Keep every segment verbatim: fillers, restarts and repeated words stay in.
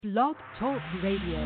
Blog Talk Radio.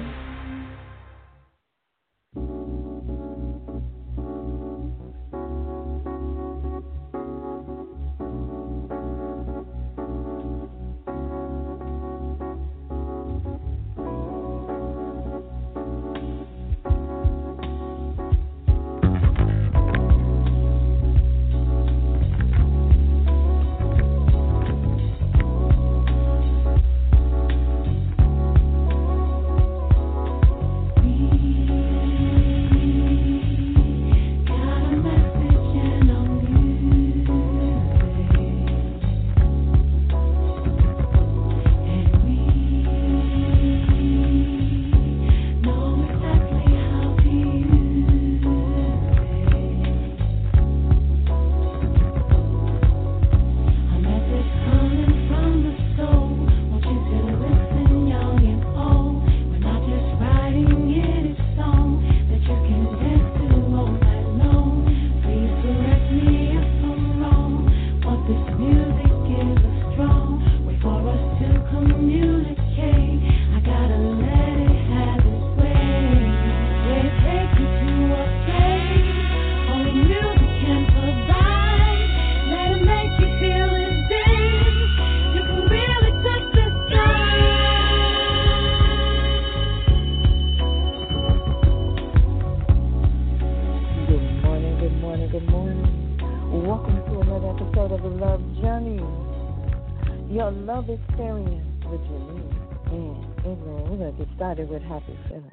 Started with Happy Feeling.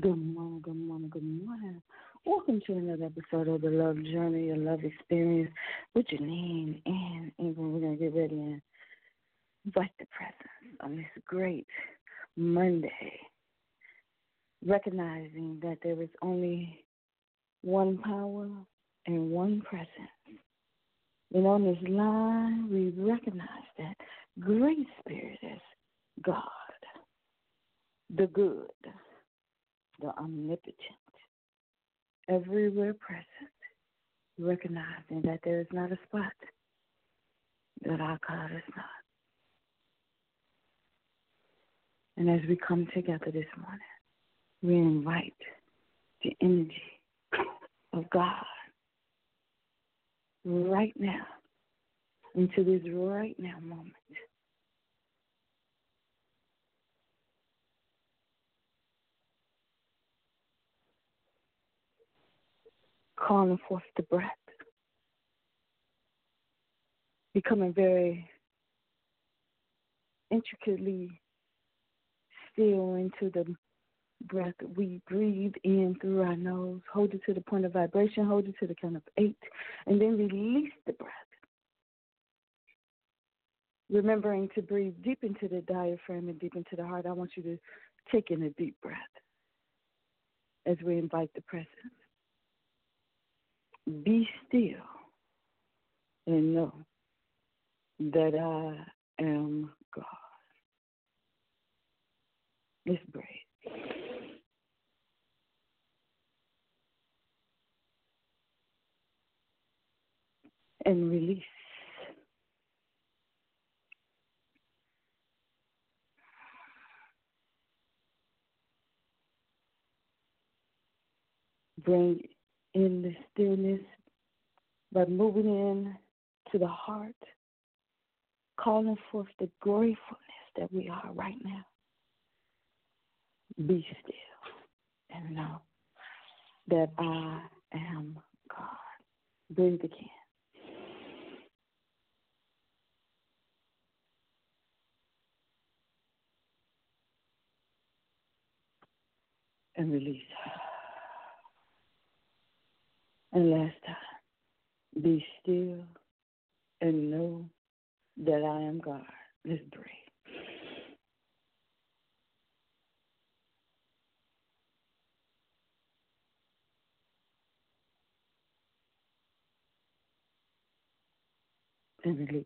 Good morning, good morning, good morning. Welcome to another episode of the Love Journey, your love experience with Janine and Ingrid. We're going to get ready and invite the presence on this great Monday, recognizing that there is only one power and one presence. And on this line, we recognize that great spirit is God, the good, the omnipotent, everywhere present, recognizing that there is not a spot that our God is not. And as we come together this morning, we invite the energy of God right now into this right now moment. Calling forth the breath, becoming very intricately still into the breath. We breathe in through our nose, hold it to the point of vibration, hold it to the count of eight, and then release the breath. Remembering to breathe deep into the diaphragm and deep into the heart. I want you to take in a deep breath as we invite the presence. Be still and know that I am God. Let's breathe. And release. Bring in the stillness by moving in to the heart, calling forth the gratefulness that we are right now. Be still and know that I am God. Breathe again. And release. And last time, be still and know that I am God. Let's breathe. And release.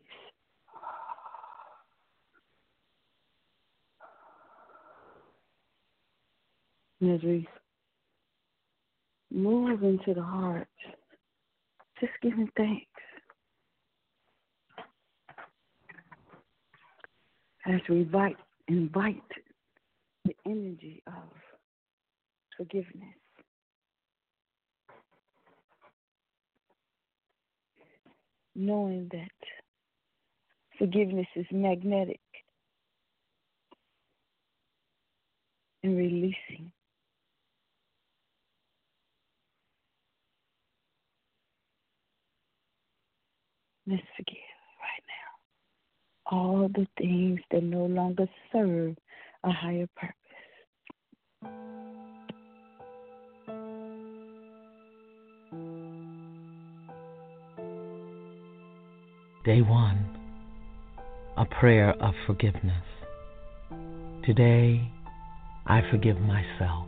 And as we move into the heart, just giving thanks. As we invite, invite the energy of forgiveness. Knowing that forgiveness is magnetic and releasing. Let's forgive right now all the things that no longer serve a higher purpose. Day one, a prayer of forgiveness. Today, I forgive myself.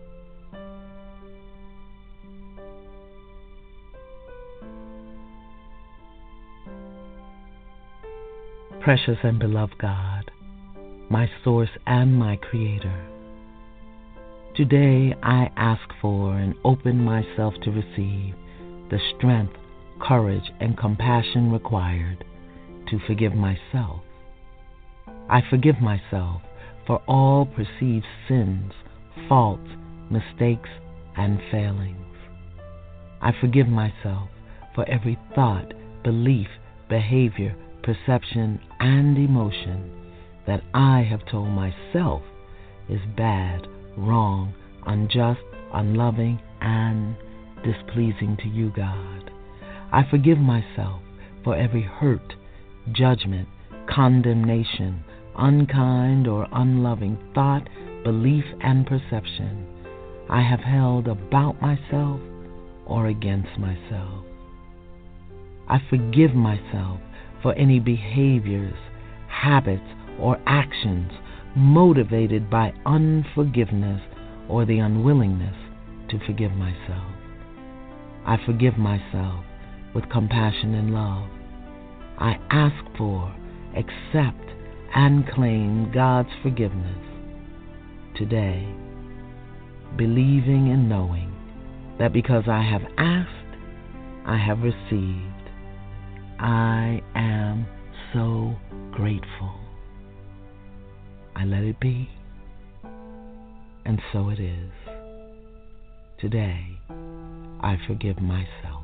Precious and beloved God, my source and my creator, today I ask for and open myself to receive the strength, courage, and compassion required to forgive myself. I forgive myself for all perceived sins, faults, mistakes, and failings. I forgive myself for every thought, belief, behavior, perception, and emotion that I have told myself is bad, wrong, unjust, unloving, and displeasing to you, God. I forgive myself for every hurt, judgment, condemnation, unkind or unloving thought, belief, and perception I have held about myself or against myself. I forgive myself for any behaviors, habits, or actions motivated by unforgiveness or the unwillingness to forgive myself. I forgive myself with compassion and love. I ask for, accept, and claim God's forgiveness today, believing and knowing that because I have asked, I have received. I am so grateful. I let it be, and so it is. Today, I forgive myself.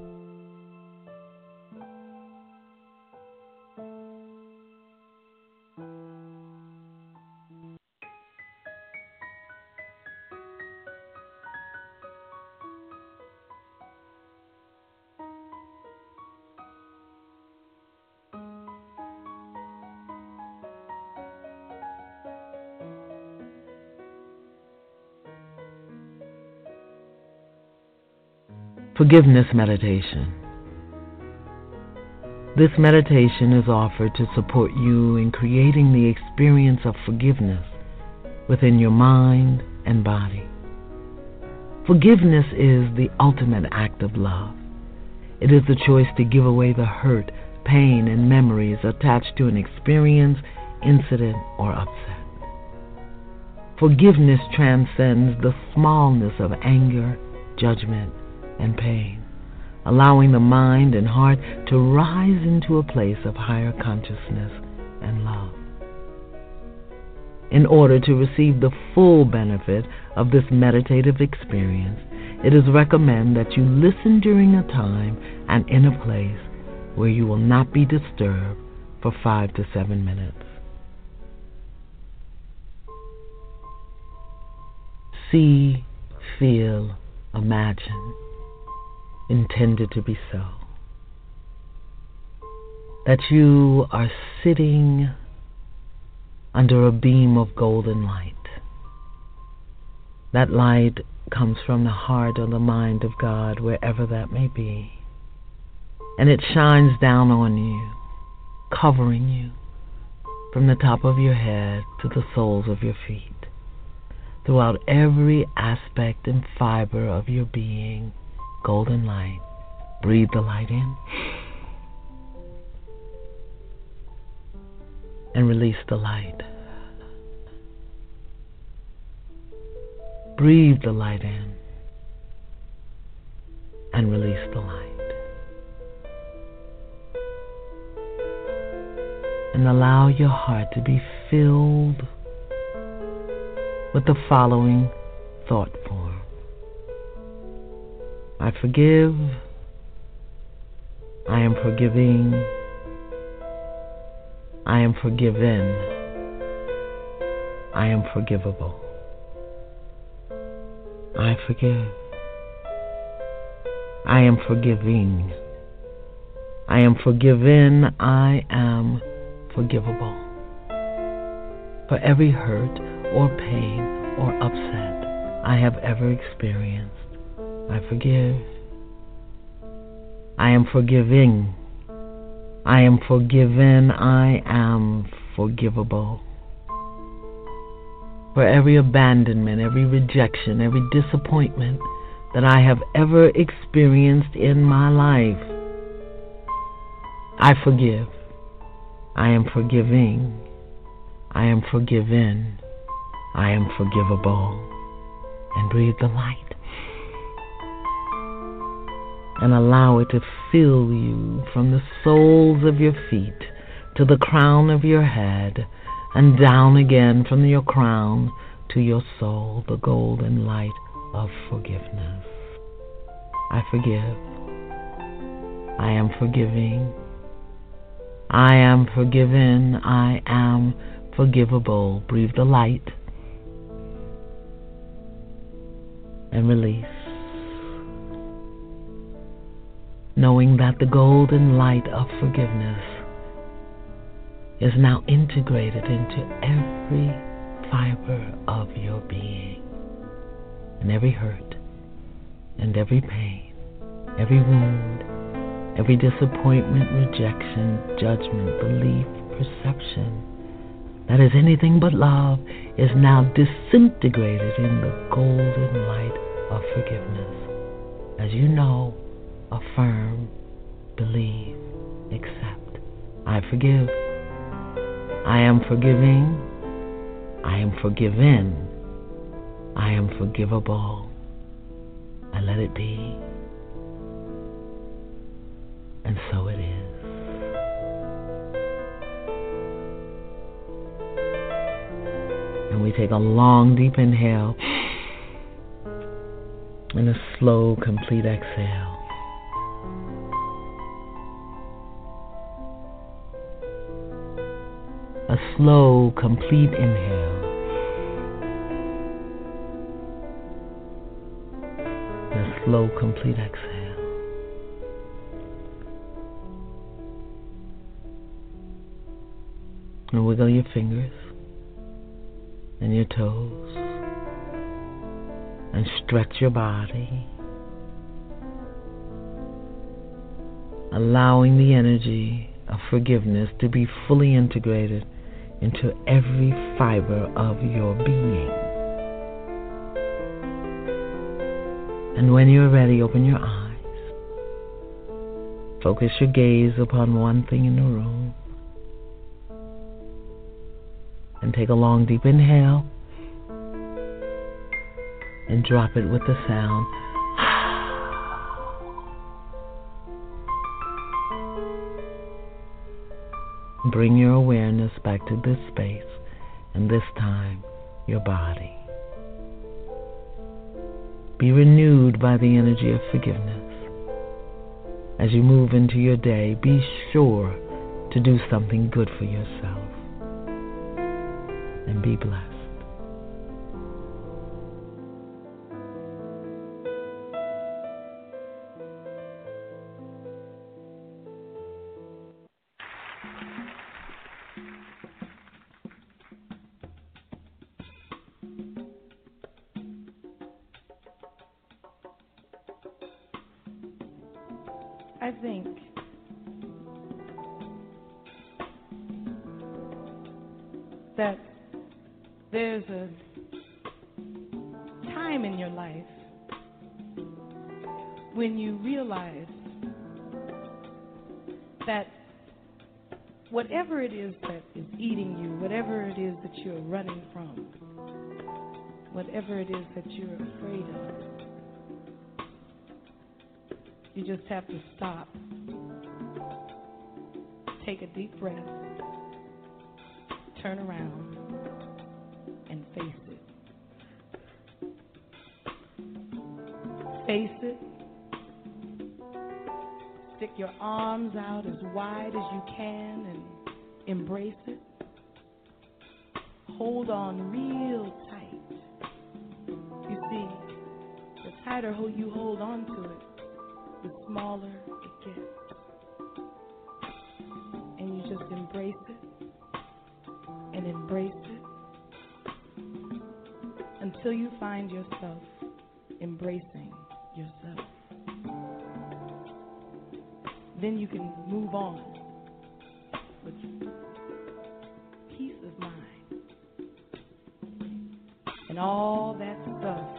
Forgiveness meditation. This meditation is offered to support you in creating the experience of forgiveness within your mind and body. Forgiveness is the ultimate act of love. It is the choice to give away the hurt, pain, and memories attached to an experience, incident, or upset. Forgiveness transcends the smallness of anger, judgment, and pain, allowing the mind and heart to rise into a place of higher consciousness and love. In order to receive the full benefit of this meditative experience, it is recommended that you listen during a time and in a place where you will not be disturbed for five to seven minutes. See, feel, imagine, intended to be so, that you are sitting under a beam of golden light. That light comes from the heart or the mind of God, wherever that may be, and it shines down on you, covering you from the top of your head to the soles of your feet, throughout every aspect and fiber of your being. Golden light. Breathe the light in and release the light. Breathe the light in and release the light. And allow your heart to be filled with the following thought form. I forgive, I am forgiving, I am forgiven, I am forgivable. I forgive, I am forgiving, I am forgiven, I am forgivable. For every hurt or pain or upset I have ever experienced, I forgive. I am forgiving. I am forgiven. I am forgivable. For every abandonment, every rejection, every disappointment that I have ever experienced in my life, I forgive. I am forgiving. I am forgiven. I am forgivable. And breathe the light. And allow it to fill you from the soles of your feet to the crown of your head, and down again from your crown to your soul, the golden light of forgiveness. I forgive. I am forgiving. I am forgiven. I am forgivable. Breathe the light and release, knowing that the golden light of forgiveness is now integrated into every fiber of your being. and every hurt and every pain, every wound, every disappointment, rejection, judgment, belief, perception that is anything but love is now disintegrated in the golden light of forgiveness. As you know, affirm, believe, accept. I forgive. I am forgiving. I am forgiven. I am forgivable. I let it be. And so it is. And we take a long, deep inhale and a slow, complete exhale. A slow, complete inhale. And a slow, complete exhale. And wiggle your fingers and your toes and stretch your body, allowing the energy of forgiveness to be fully integrated into every fiber of your being. And when you're ready, open your eyes. Focus your gaze upon one thing in the room. And take a long, deep inhale and drop it with the sound. Bring your awareness back to this space, and this time, your body. Be renewed by the energy of forgiveness. As you move into your day, be sure to do something good for yourself. And be blessed. I think that there's a time in your life when you realize that whatever it is that is eating you, whatever it is that you're running from, whatever it is that you're afraid of, you just have to stop, take a deep breath, turn around, and face it. Face it. Stick your arms out as wide as you can and embrace it. Hold on real tight. You see, the tighter you hold on to it, the smaller it gets. And you just embrace it and embrace it until you find yourself embracing yourself. Then you can move on with peace of mind. And all that stuff,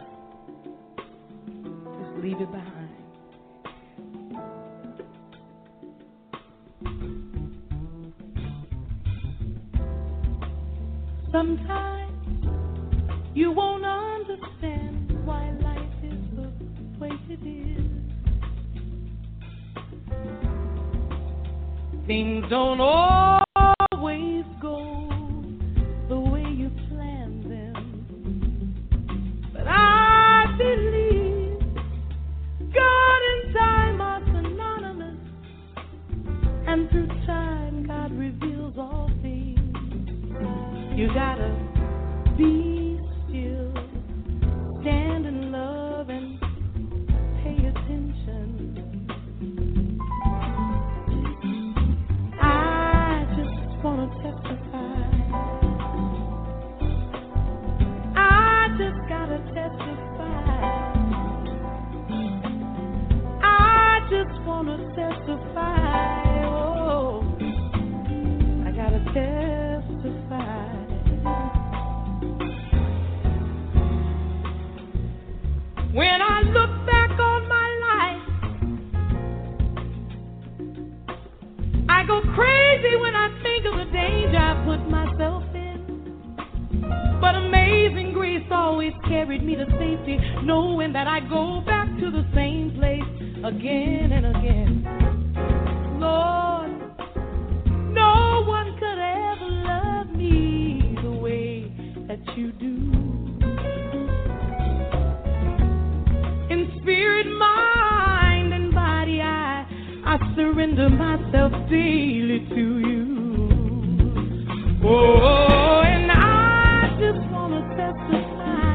just leave it behind. Sometimes you won't understand why life is the way it is. Things don't always go the way you planned them. But I believe God and time are synonymous. And through time, God reveals all things. You gotta be still, stand in love and pay attention. I just wanna testify. I just gotta testify. testify. Oh, I gotta testify. When I look back on my life, I go crazy when I think of the danger I put myself in. But amazing grace always carried me to safety, knowing that I go back to the same place again and again. Lord, no one could ever love me the way that you do. In spirit, mind, and body, I, I surrender myself daily to you. Oh, and I just want to testify.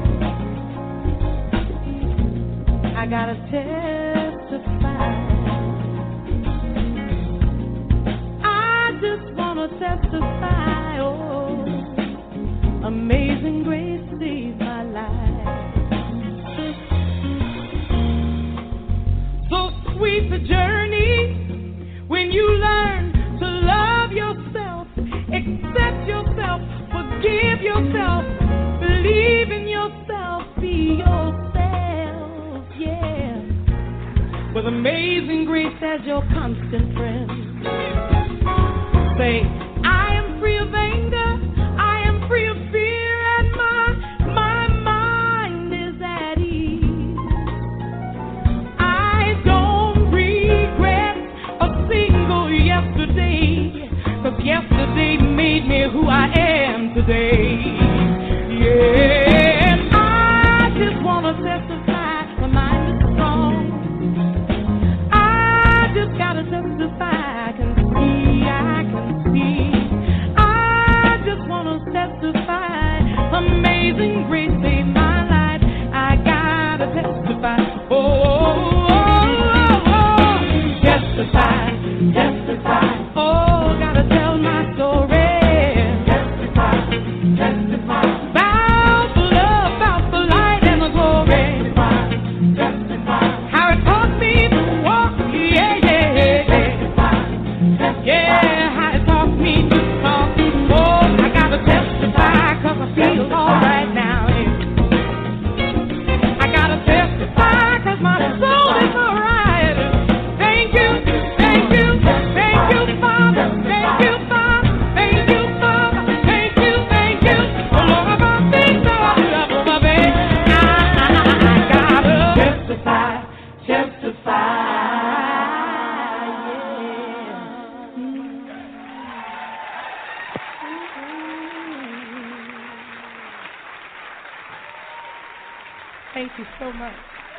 I gotta testify. I just want to testify. Oh, amazing grace saved my life. So sweet the journey when you learn to love yourself, accept yourself, forgive yourself, believe in yourself, be yourself, yeah. With amazing grace as your constant friend. Say, I am free of anger, I am free of fear, and my, my mind is at ease. I don't regret a single yesterday, 'cause yesterday made me who I am today. Yeah, and I just want to testify, my mind is strong. I just got to testify, I can see, I can see. I just want to testify, amazing grace saved my life. I got to testify, oh, oh, oh, oh, testify, testify, oh, gotta tell my story. Testify, testify, about the love, about the light and the glory. Testify, testify, how it taught me to walk, yeah, yeah, yeah. Testify, testify, yeah, how it taught me to talk. Oh, I gotta testify, 'cause I feel all right now. Yeah. I gotta testify, 'cause my soul is all right. Thank you, thank you, thank you, Father, thank you, Father, thank you, Father, thank you, thank you, for all of our things that I love, my baby. I, I gotta testify, testify, yeah. Thank you so much.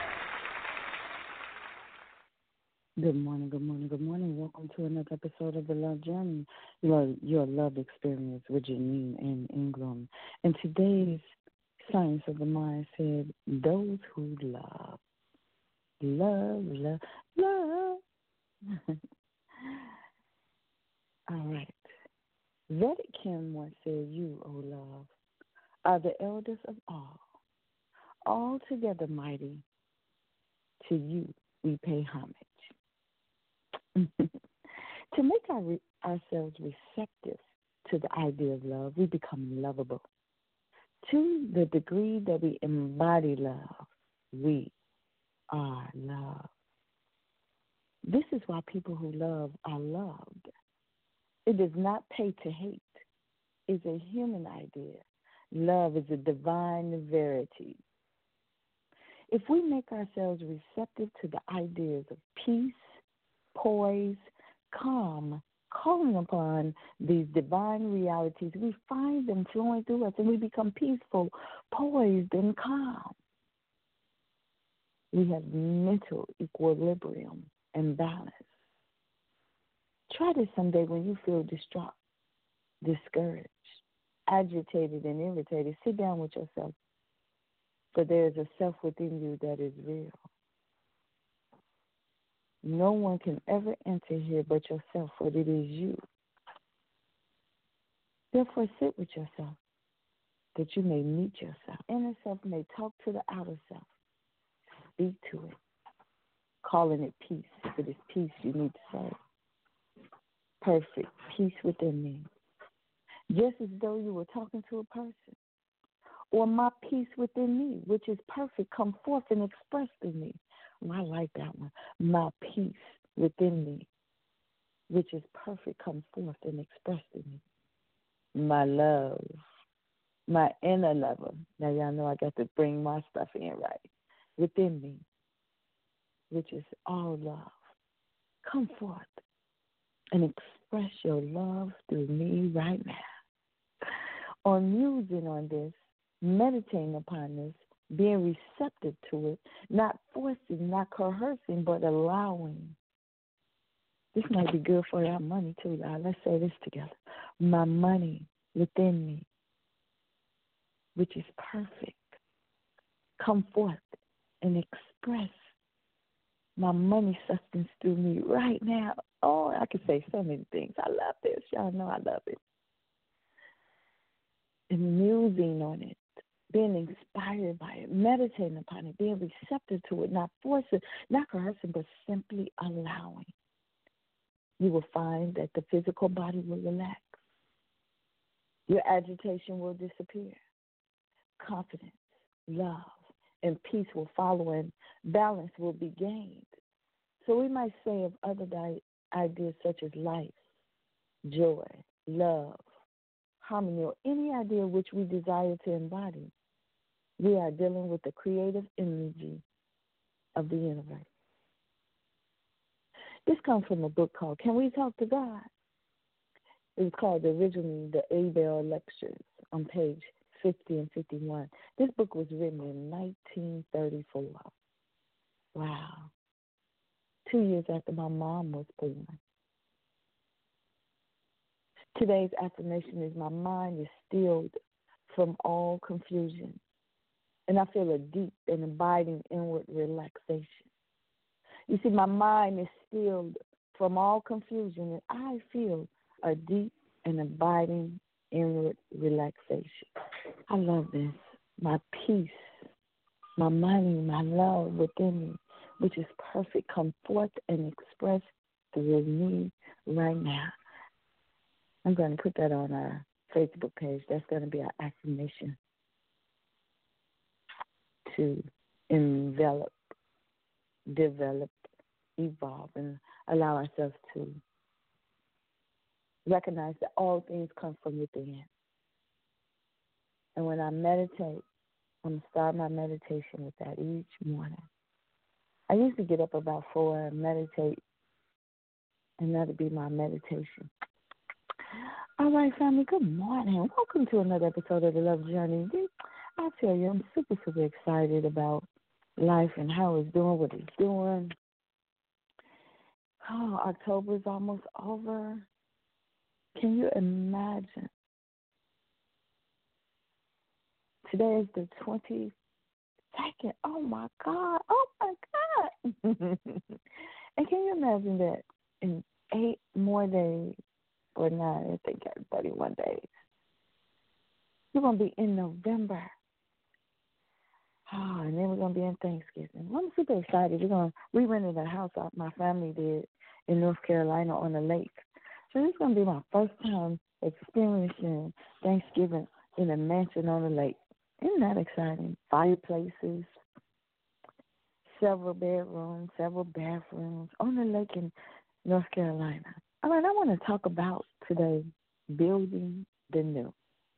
Good morning, good morning, good morning. Welcome to another episode of The Love Journey, your, your love experience with Janine and Ingram. And today's Science of the Mind said, those who love, love, love, love. All right. Vedic Kim once said, you, O love, are the eldest of all, altogether mighty. To you we pay homage. To make our re- ourselves receptive to the idea of love, we become lovable. To the degree that we embody love, we are loved. This is why people who love are loved. It does not pay to hate. It's a human idea. Love is a divine verity. If we make ourselves receptive to the ideas of peace, poise, calm, calling upon these divine realities, we find them flowing through us and we become peaceful, poised, and calm. We have mental equilibrium and balance. Try this someday when you feel distraught, discouraged, agitated, and irritated. Sit down with yourself, for there is a self within you that is real. No one can ever enter here but yourself, for it is you. Therefore, sit with yourself, that you may meet yourself. Inner self may talk to the outer self. Speak to it. calling it peace. If it is peace, you need to say, perfect peace within me. Just as though you were talking to a person. Or my peace within me, which is perfect, come forth and express in me. Oh, I like that one. My peace within me, which is perfect, come forth and express in me. My love, my inner lover. Now y'all know I got to bring my stuff in right. Within me, which is all love. Come forth and express your love through me right now. On musing on this, meditating upon this, being receptive to it, not forcing, not coercing, but allowing. This might be good for our money too, y'all. Let's say this together. My money within me, which is perfect, come forth and express my money substance through me right now. Oh, I could say so many things. I love this. Y'all know I love it. And musing on it, being inspired by it, meditating upon it, being receptive to it, not forcing, not coercing, but simply allowing. You will find that the physical body will relax. Your agitation will disappear. Confidence, love, and peace will follow, and balance will be gained. So we might say of other di- ideas such as life, joy, love, harmony, or any idea which we desire to embody, we are dealing with the creative energy of the universe. This comes from a book called Can We Talk to God? It was called originally the Abel Lectures on page fifty and fifty-one. This book was written in nineteen thirty-four. Wow. Two years after my mom was born. Today's affirmation is my mind is stilled from all confusion, and I feel a deep and abiding inward relaxation. You see, my mind is stilled from all confusion, and I feel a deep and abiding inward relaxation. I love this. My peace, my money, my love within me, which is perfect, come forth and express through me right now. I'm going to put that on our Facebook page. That's going to be our affirmation to envelop, develop, evolve, and allow ourselves to recognize that all things come from within. And when I meditate, I'm going to start my meditation with that each morning. I used to get up about four and meditate, and that'll be my meditation. All right, family, good morning. Welcome to another episode of The Love Journey. I tell you, I'm super, super excited about life and how it's doing, what it's doing. Oh, October is almost over. Can you imagine? Today is the twenty-second. Oh, my God. Oh, my God. And can you imagine that in eight more days, or nine, I think thirty-one days, we're going to be in November. Oh, and then we're going to be in Thanksgiving. I'm super excited. We're going to, we rented a house out, my family did, in North Carolina on the lake. So this is going to be my first time experiencing Thanksgiving in a mansion on the lake. Isn't that exciting? Fireplaces, several bedrooms, several bathrooms on the lake in North Carolina. All right, I want to talk about today building the new.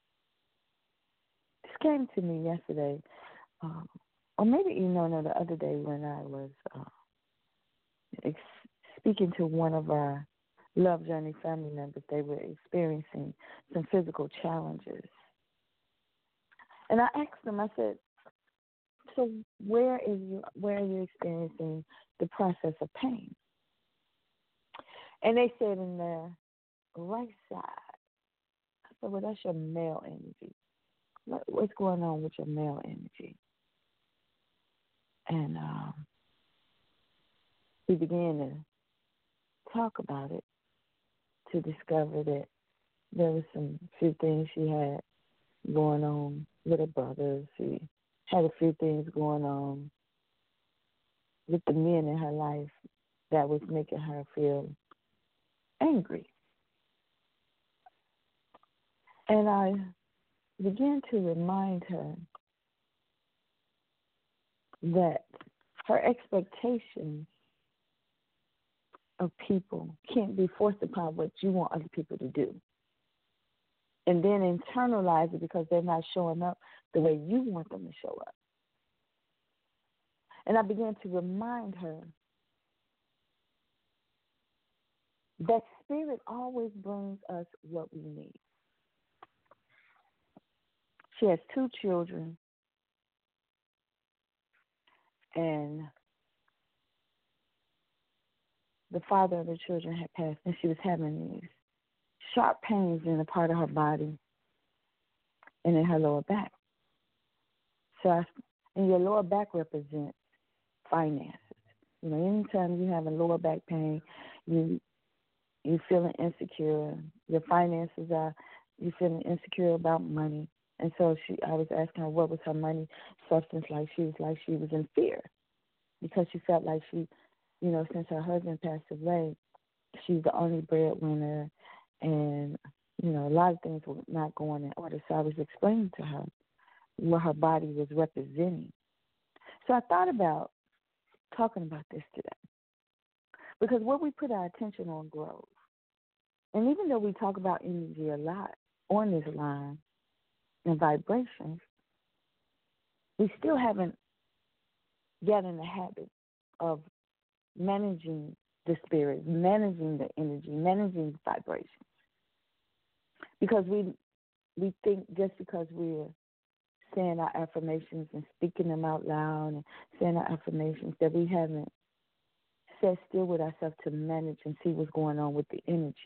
This came to me yesterday, um, or maybe you know, no, the other day when I was uh, ex- speaking to one of our Love Journey family members. They were experiencing some physical challenges. And I asked them, I said, so where is you, where are you experiencing the process of pain? And they said in the right side. I said, well, that's your male energy. What, what's going on with your male energy? And um, we began to talk about it to discover that there was some few things she had going on with her brothers. She had a few things going on with the men in her life that was making her feel angry. And I began to remind her that her expectations of people can't be forced upon what you want other people to do. And then internalize it because they're not showing up the way you want them to show up. And I began to remind her that spirit always brings us what we need. She has two children, and the father of the children had passed, and she was having these sharp pains in a part of her body and in her lower back. So, I, and your lower back represents finances. You know, anytime you have a lower back pain, you you feeling insecure. Your finances are you feeling insecure about money. And so she, I was asking her what was her money substance like. She was like she was in fear because she felt like she, you know, since her husband passed away, she's the only breadwinner, and you know, a lot of things were not going in order. So I was explaining to her what her body was representing. So I thought about talking about this today because what we put our attention on grows. And even though we talk about energy a lot on this line and vibrations, we still haven't gotten the habit of managing the spirit, managing the energy, managing the vibrations. Because we we think just because we're saying our affirmations and speaking them out loud and saying our affirmations that we haven't sat still with ourselves to manage and see what's going on with the energy.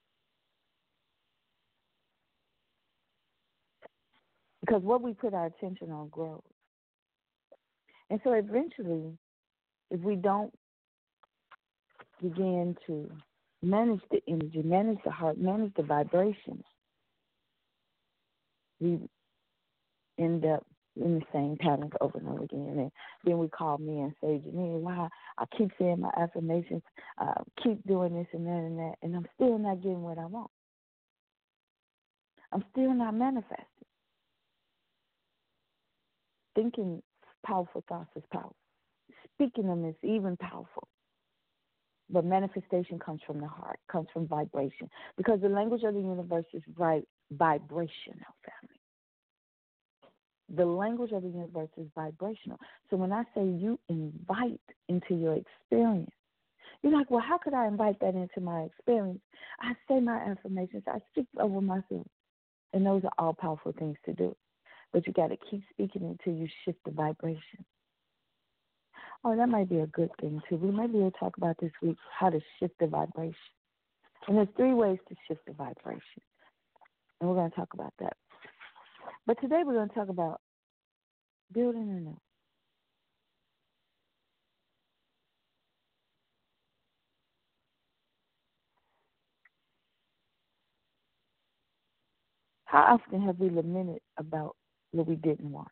Because what we put our attention on grows. And so eventually, if we don't begin to manage the energy, manage the heart, manage the vibrations, we end up in the same patterns over and over again. And then we call me and say, Janine, why I keep saying my affirmations, uh, keep doing this and that and that, and I'm still not getting what I want. I'm still not manifesting. Thinking powerful thoughts is powerful. Speaking them is even powerful. But manifestation comes from the heart, comes from vibration. Because the language of the universe is vi- vibrational, family. The language of the universe is vibrational. So when I say you invite into your experience, you're like, well, how could I invite that into my experience? I say my affirmations. I speak over myself. And those are all powerful things to do. But you got to keep speaking until you shift the vibration. Oh, that might be a good thing, too. We maybe we'll talk about this week how to shift the vibration. And there's three ways to shift the vibration. And we're going to talk about that. But today we're going to talk about building anew. How often have we lamented about what we didn't want?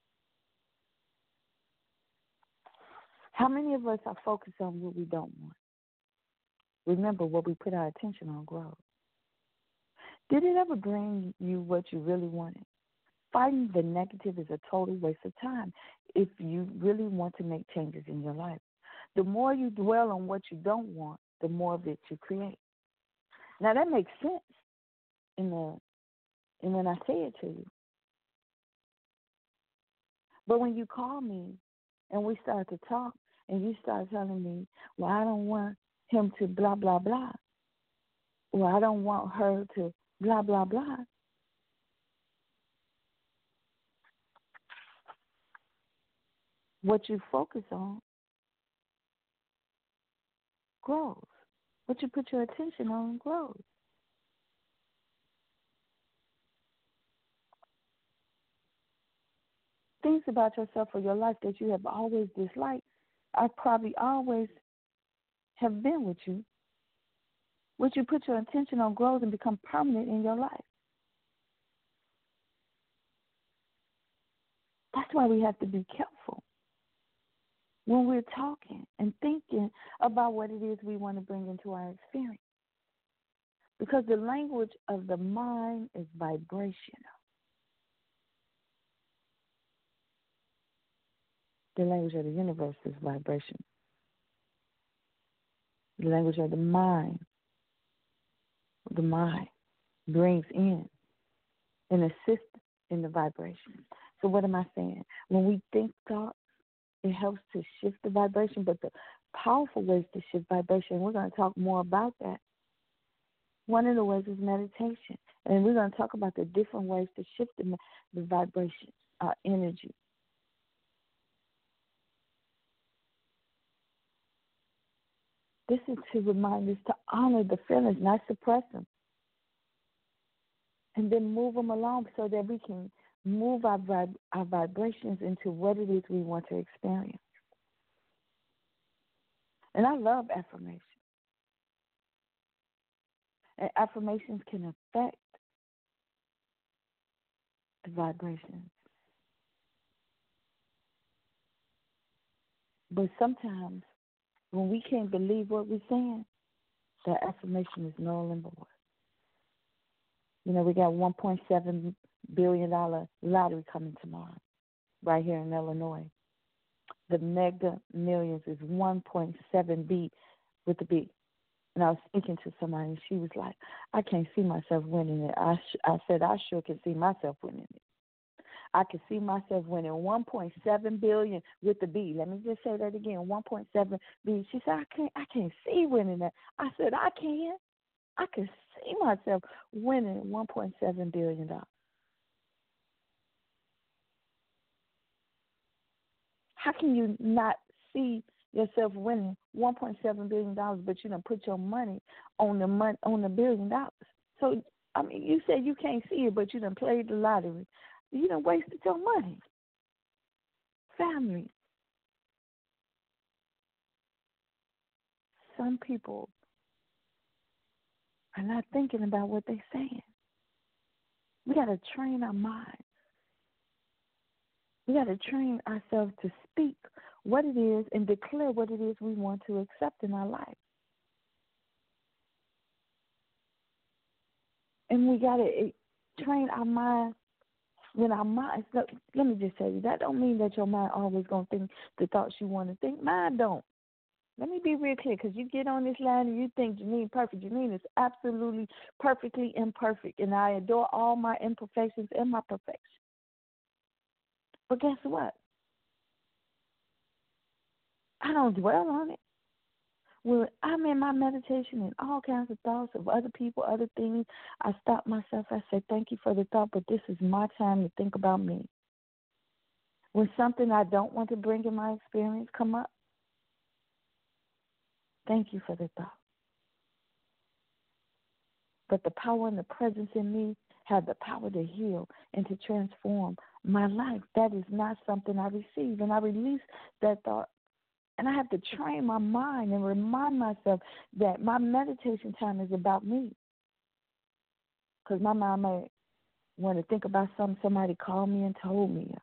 How many of us are focused on what we don't want? Remember, what we put our attention on grows. Did it ever bring you what you really wanted? Fighting the negative is a total waste of time if you really want to make changes in your life. The more you dwell on what you don't want, the more of it you create. Now, that makes sense in the and when I say it to you. But when you call me and we start to talk and you start telling me, well, I don't want him to blah, blah, blah. Well, I don't want her to blah, blah, blah. What you focus on grows. What you put your attention on grows. Things about yourself or your life that you have always disliked are probably always have been with you. What you put your attention on grows and become permanent in your life. That's why we have to be careful. when we're talking and thinking about what it is we want to bring into our experience. Because the language of the mind is vibrational. The language of the universe is vibration. The language of the mind, the mind brings in and assists in the vibration. So what am I saying? When we think thoughts, it helps to shift the vibration, but the powerful ways to shift vibration, we're going to talk more about that. One of the ways is meditation, and we're going to talk about the different ways to shift the, the vibration, our energy. This is to remind us to honor the feelings, not suppress them, and then move them along so that we can move our, vib- our vibrations into what it is we want to experience. And I love affirmations. And affirmations can affect the vibrations. But sometimes when we can't believe what we're saying, the affirmation is null and void. You know, we got one point seven billion dollars lottery coming tomorrow right here in Illinois. The Mega Millions is one point seven B with the B. And I was speaking to somebody, and she was like, I can't see myself winning it. I, sh- I said, I sure can see myself winning it. I can see myself winning one point seven billion dollars with the B. Let me just say that again, one point seven B. She said, I can't, I can't see winning that. I said, I can. I can see myself winning one point seven billion dollars. How can you not see yourself winning one point seven billion dollars, but you don't put your money on the mon- on the billion dollars? So, I mean, you said you can't see it, but you done played the lottery. You done wasted your money. Family. Some people are not thinking about what they're saying. We got to train our minds. We got to train ourselves to speak what it is and declare what it is we want to accept in our life. And we got to train our mind. When our mind, so let me just tell you, that don't mean that your mind always going to think the thoughts you want to think. Mine don't. Let me be real clear, because you get on this line and you think Janine perfect. Janine is absolutely perfectly imperfect, and I adore all my imperfections and my perfection. But guess what? I don't dwell on it. When I'm in my meditation and all kinds of thoughts of other people, other things, I stop myself. I say, thank you for the thought, but this is my time to think about me. When something I don't want to bring in my experience come up, thank you for the thought. But the power and the presence in me have the power to heal and to transform my life. That is not something I receive, and I release that thought. And I have to train my mind and remind myself that my meditation time is about me. Because my mind may want to think about something somebody called me and told me.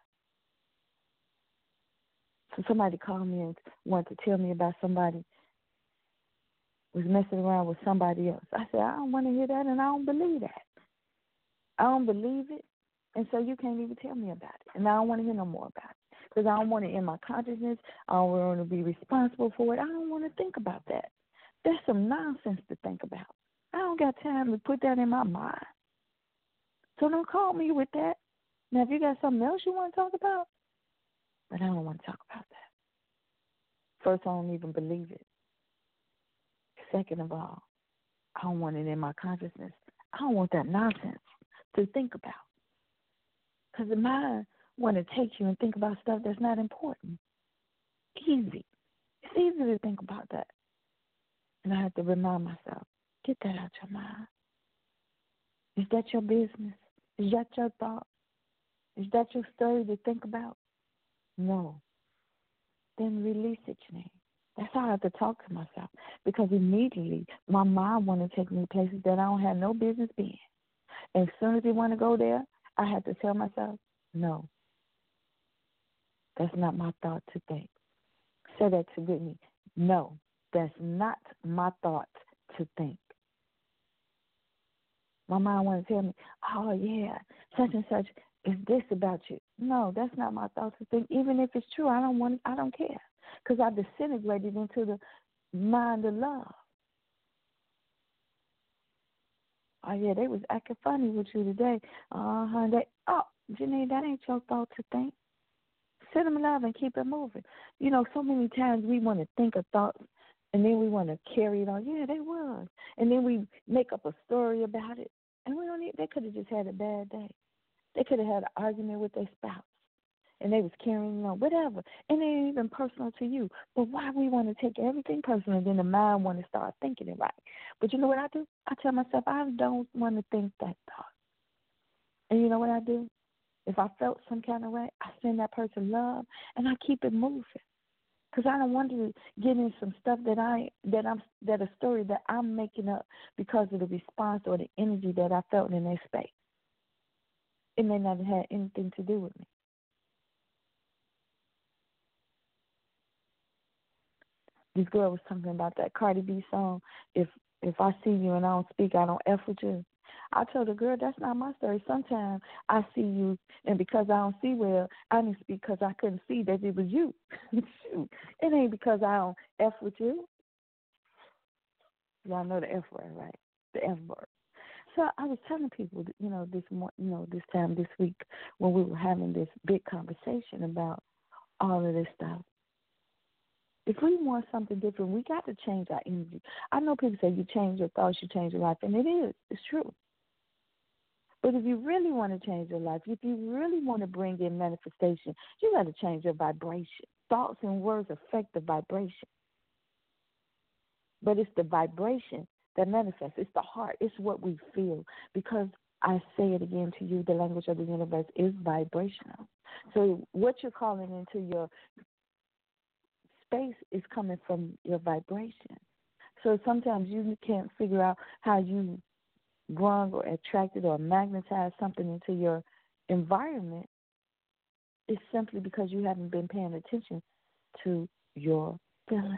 So somebody called me and wanted to tell me about somebody was messing around with somebody else. I said, I don't want to hear that, and I don't believe that. I don't believe it, and so you can't even tell me about it. And I don't want to hear no more about it. Because I don't want it in my consciousness. I don't want to be responsible for it. I don't want to think about that. That's some nonsense to think about. I don't got time to put that in my mind. So don't call me with that. Now, if you got something else you want to talk about, but I don't want to talk about that. First, I don't even believe it. Second of all, I don't want it in my consciousness. I don't want that nonsense to think about. Because the mind want to take you and think about stuff that's not important. Easy. It's easy to think about that. And I have to remind myself, get that out your mind. Is that your business? Is that your thought? Is that your story to think about? No. Then release it, Janine. That's how I have to talk to myself. Because immediately my mind want to take me places that I don't have no business being. And as soon as they want to go there, I have to tell myself, no. That's not my thought to think. Say that to Whitney. No, that's not my thought to think. My mind want to tell me, oh, yeah, such and such is this about you. No, that's not my thought to think. Even if it's true, I don't want. I don't care, because I disintegrated into the mind of love. Oh, yeah, they was acting funny with you today. Uh-huh. They, oh, Janine, that ain't your thought to think. Send them love and keep it moving. You know, so many times we want to think a thought, and then we want to carry it on. Yeah, they was. And then we make up a story about it. And we don't need, they could have just had a bad day. They could have had an argument with their spouse, and they was carrying on, whatever. And it ain't even personal to you. But why we want to take everything personal, and then the mind want to start thinking it right. But you know what I do? I tell myself, I don't want to think that thought. And you know what I do? If I felt some kind of way, I send that person love, and I keep it moving. Because I don't want to get in some stuff that I that I'm that a story that I'm making up because of the response or the energy that I felt in their space. It may not have had anything to do with me. This girl was talking about that Cardi B song. If if I see you and I don't speak, I don't F with you. I told the girl, that's not my story. Sometimes I see you, and because I don't see well, I didn't speak because I couldn't see that it was you. Shoot. It ain't because I don't F with you. Y'all know the F word, right? The F word. So I was telling people, you know, this more, you know, this time this week when we were having this big conversation about all of this stuff. If we want something different, we got to change our energy. I know people say you change your thoughts, you change your life, and it is. It's true. But if you really want to change your life, if you really want to bring in manifestation, you got to change your vibration. Thoughts and words affect the vibration. But it's the vibration that manifests. It's the heart. It's what we feel. Because I say it again to you, the language of the universe is vibrational. So what you're calling into your space is coming from your vibration. So sometimes you can't figure out how you brung or attracted or magnetized something into your environment. It's simply because you haven't been paying attention to your feelings.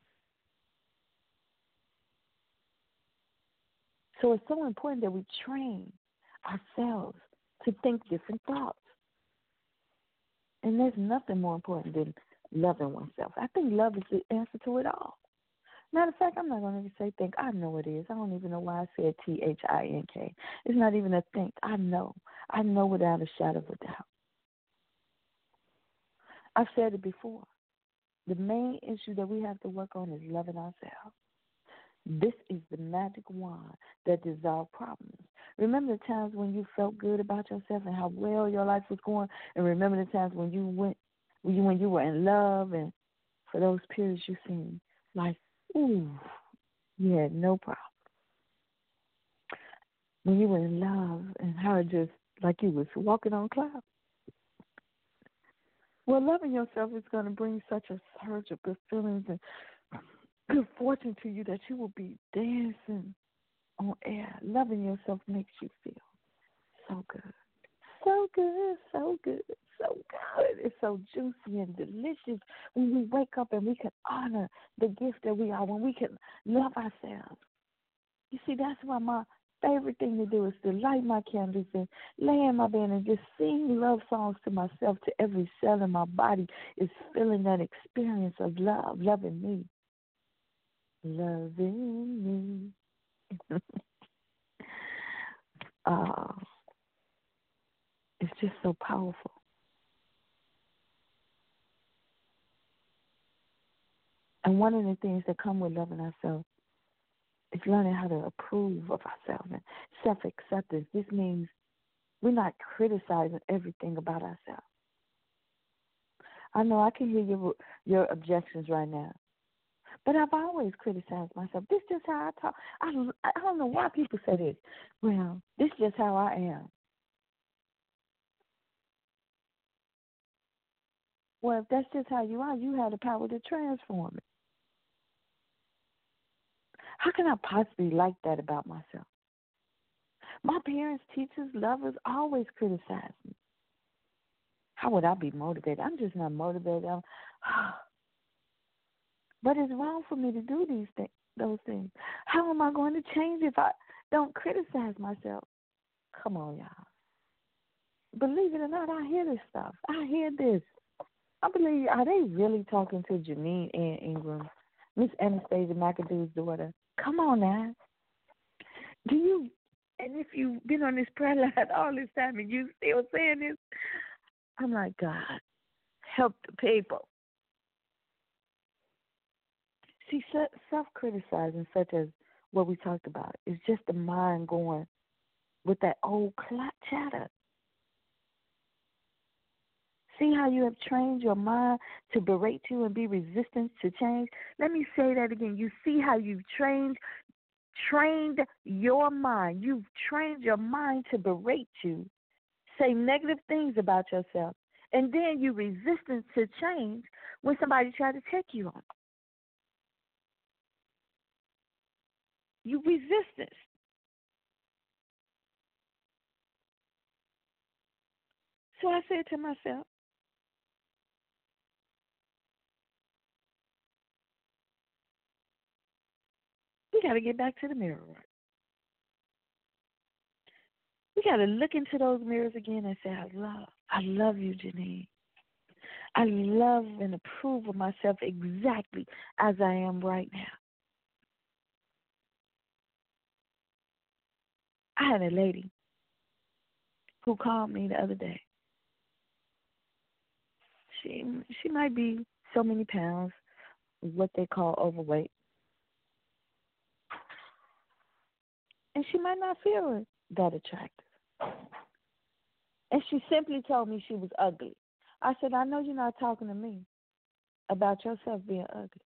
So it's so important that we train ourselves to think different thoughts. And there's nothing more important than loving oneself. I think love is the answer to it all. Matter of fact, I'm not going to say think. I know it is. I don't even know why I said T H I N K. It's not even a think. I know. I know without a shadow of a doubt. I've said it before. The main issue that we have to work on is loving ourselves. This is the magic wand that dissolves problems. Remember the times when you felt good about yourself and how well your life was going, and remember the times when you went, when you, when you were in love, and for those periods you seemed like, ooh, you had no problem. When you were in love and how it just like you was walking on clouds. Well, loving yourself is going to bring such a surge of good feelings and good fortune to you that you will be dancing on air. Loving yourself makes you feel so good. So good, so good, so good. It's so juicy and delicious when we wake up and we can honor the gift that we are, when we can love ourselves. You see, that's why my favorite thing to do is to light my candles and lay in my bed and just sing love songs to myself, to every cell in my body is feeling that experience of love, loving me. Loving me. uh, it's just so powerful. And one of the things that come with loving ourselves is learning how to approve of ourselves and self-acceptance. This means we're not criticizing everything about ourselves. I know I can hear your your objections right now. But I've always criticized myself. This is just how I talk. I, I don't know why people say this. Well, this is just how I am. Well, if that's just how you are, you have the power to transform it. How can I possibly like that about myself? My parents, teachers, lovers always criticize me. How would I be motivated? I'm just not motivated. I'm, But it's wrong for me to do these things, those things. How am I going to change if I don't criticize myself? Come on, y'all. Believe it or not, I hear this stuff. I hear this. I believe, are they really talking to Janine Ann Ingram, Miss Anastasia McAdoo's daughter? Come on now. Do you, and if you've been on this prayer line all this time and you still saying this, I'm like, God, help the people. See, self-criticizing, such as what we talked about, is just the mind going with that old clock chatter. See how you have trained your mind to berate you and be resistant to change? Let me say that again. You see how you've trained trained your mind. You've trained your mind to berate you, say negative things about yourself, and then you resistant to change when somebody tries to take you on. You resist it. So I said to myself, we got to get back to the mirror work. We got to look into those mirrors again and say, I love, I love you, Janine. I love and approve of myself exactly as I am right now. I had a lady who called me the other day. She she might be so many pounds, what they call overweight. And she might not feel that attractive. And she simply told me she was ugly. I said, I know you're not talking to me about yourself being ugly.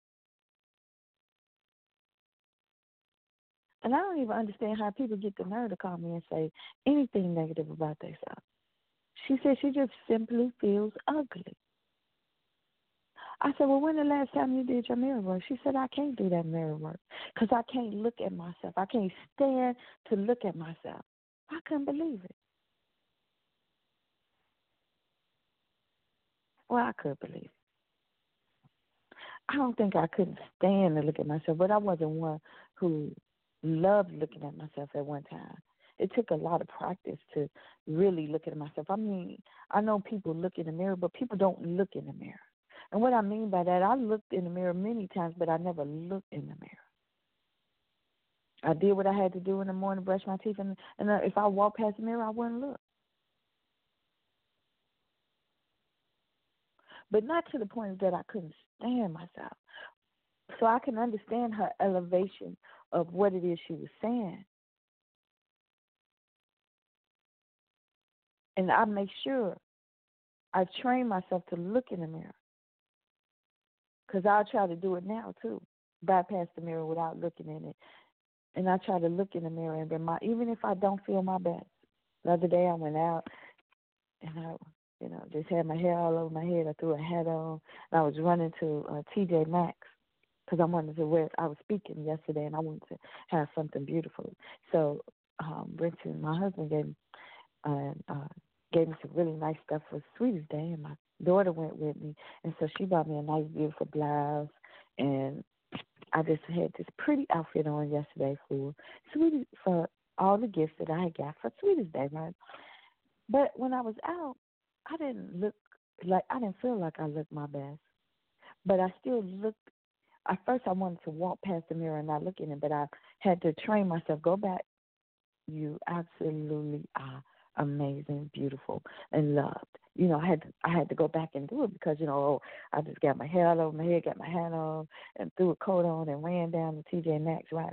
And I don't even understand how people get the nerve to call me and say anything negative about themselves. She said she just simply feels ugly. I said, well, when the last time you did your mirror work? She said, I can't do that mirror work because I can't look at myself. I can't stand to look at myself. I couldn't believe it. Well, I could believe it. I don't think I couldn't stand to look at myself, but I wasn't one who loved looking at myself at one time. It took a lot of practice to really look at myself. I mean, I know people look in the mirror, but people don't look in the mirror. And what I mean by that, I looked in the mirror many times, but I never looked in the mirror. I did what I had to do in the morning, brush my teeth, and, and if I walked past the mirror, I wouldn't look. But not to the point that I couldn't stand myself. So I can understand her elevation of what it is she was saying. And I make sure I train myself to look in the mirror. Because I'll try to do it now, too. Bypass the mirror without looking in it. And I try to look in the mirror and remind, even if I don't feel my best. The other day I went out and I, you know, just had my hair all over my head. I threw a hat on. And I was running to uh, T J Maxx because I wanted to wear, I was speaking yesterday and I wanted to have something beautiful. So um, Brenton, my husband, gave me, uh, uh, gave me some really nice stuff for Sweetest Day, and my daughter went with me, and so she bought me a nice, beautiful blouse, and I just had this pretty outfit on yesterday for Sweetest, for all the gifts that I had got for Sweetest Day, right? But when I was out, I didn't look like, I didn't feel like I looked my best, but I still looked. At first, I wanted to walk past the mirror and not look in it, but I had to train myself, go back. You absolutely are amazing, beautiful, and loved. You know, I had to, I had to go back and do it because, you know, oh, I just got my hair all over my head, got my hat on, and threw a coat on and ran down to T J Maxx, right?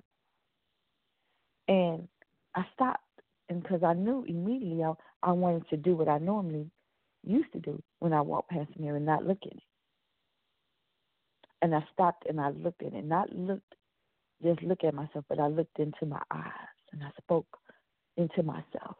And I stopped, and because I knew immediately I, I wanted to do what I normally used to do when I walked past the mirror and not look in it. And I stopped and I looked at it, not looked, just look at myself, but I looked into my eyes and I spoke into myself.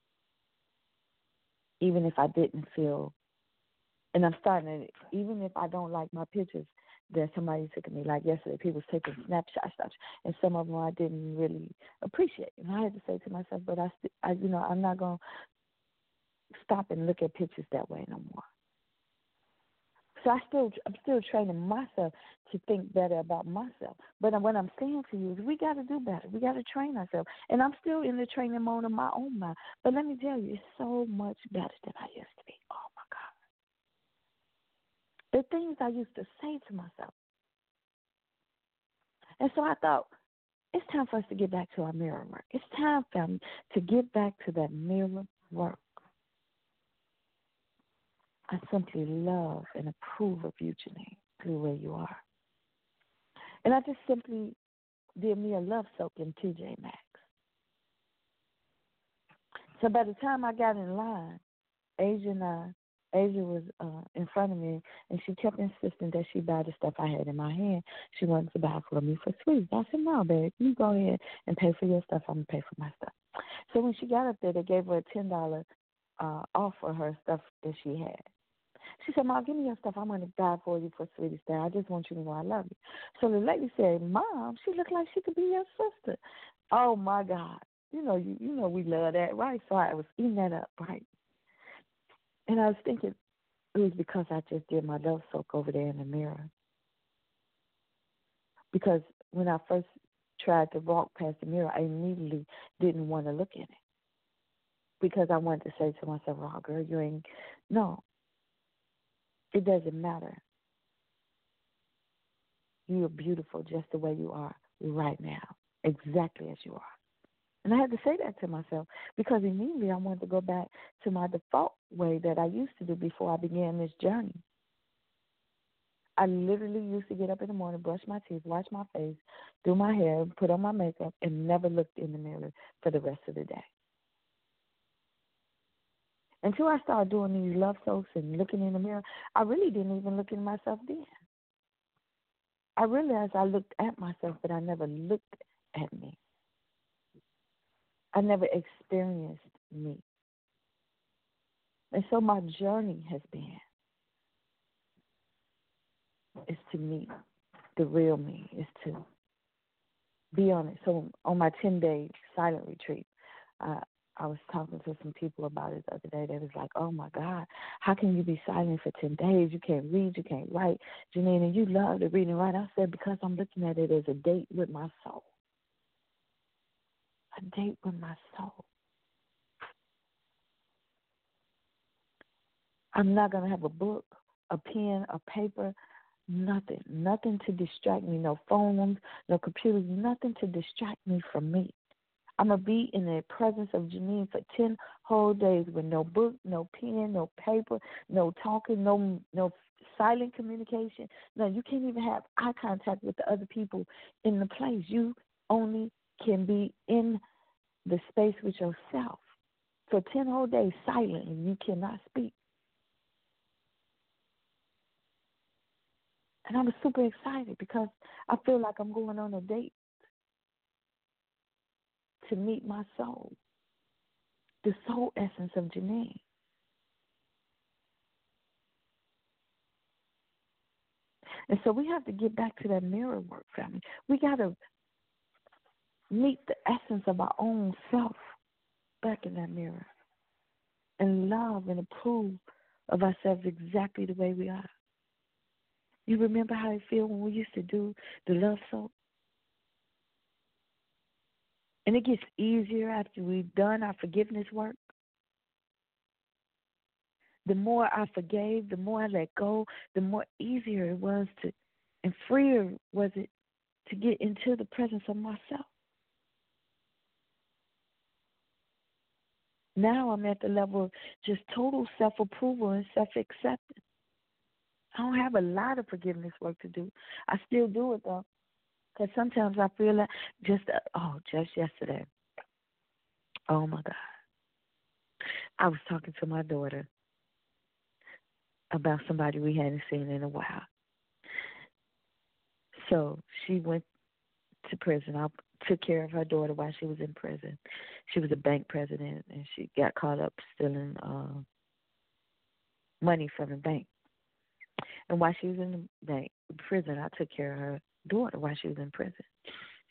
Even if I didn't feel, and I'm starting to, even if I don't like my pictures that somebody took of me, like yesterday, people was taking snapshots, and some of them I didn't really appreciate. And I had to say to myself, but I, st- I you know, I'm not going to stop and look at pictures that way no more. So I still, I'm still training myself to think better about myself. But what I'm saying to you is we got to do better. We got to train ourselves. And I'm still in the training mode of my own mind. But let me tell you, it's so much better than I used to be. Oh, my God. The things I used to say to myself. And so I thought, it's time for us to get back to our mirror work. It's time, family, to get back to that mirror work. I simply love and approve of you, Janine, the way you are. And I just simply did me a love soak in T J Maxx. So by the time I got in line, Asia and I, Asia was uh, in front of me, and she kept insisting that she buy the stuff I had in my hand. She wanted to buy for me for sweets. I said, no, babe, you go ahead and pay for your stuff. I'm going to pay for my stuff. So when she got up there, they gave her a ten dollars uh, off for her stuff that she had. She said, Mom, give me your stuff. I'm going to buy for you for Sweetie Star. I just want you to know I love you. So the lady said, Mom, she looked like she could be your sister. Oh, my God. You know, you, you know we love that, right? So I was eating that up, right? And I was thinking it was because I just did my love soak over there in the mirror. Because when I first tried to walk past the mirror, I immediately didn't want to look in it. Because I wanted to say to myself, oh, girl, you ain't, no. It doesn't matter. You are beautiful just the way you are right now, exactly as you are. And I had to say that to myself because immediately I wanted to go back to my default way that I used to do before I began this journey. I literally used to get up in the morning, brush my teeth, wash my face, do my hair, put on my makeup, and never looked in the mirror for the rest of the day. Until I started doing these love soaks and looking in the mirror, I really didn't even look in myself then. I realized I looked at myself, but I never looked at me. I never experienced me. And so my journey has been is to meet the real me, is to be on it. So on my ten-day silent retreat, uh, I was talking to some people about it the other day. They was like, oh, my God, how can you be silent for ten days? You can't read, you can't write. Janine, and you love to read and write. I said, because I'm looking at it as a date with my soul. A date with my soul. I'm not going to have a book, a pen, a paper, nothing. Nothing to distract me. No phones, no computers, nothing to distract me from me. I'm going to be in the presence of Janine for ten whole days with no book, no pen, no paper, no talking, no no silent communication. No, you can't even have eye contact with the other people in the place. You only can be in the space with yourself. For ten whole days silently, you cannot speak. And I was super excited because I feel like I'm going on a date to meet my soul, the soul essence of Janine. And so we have to get back to that mirror work, family. We got to meet the essence of our own self back in that mirror and love and approve of ourselves exactly the way we are. You remember how it feels when we used to do the love soap? And it gets easier after we've done our forgiveness work. The more I forgave, the more I let go, the more easier it was to, and freer was it to get into the presence of myself. Now I'm at the level of just total self-approval and self-acceptance. I don't have a lot of forgiveness work to do. I still do it, though, because sometimes I feel like just, uh, oh, just yesterday, oh, my God. I was talking to my daughter about somebody we hadn't seen in a while. So she went to prison. I took care of her daughter while she was in prison. She was a bank president, and she got caught up stealing uh, money from the bank. And while she was in the bank, prison, I took care of her daughter while she was in prison.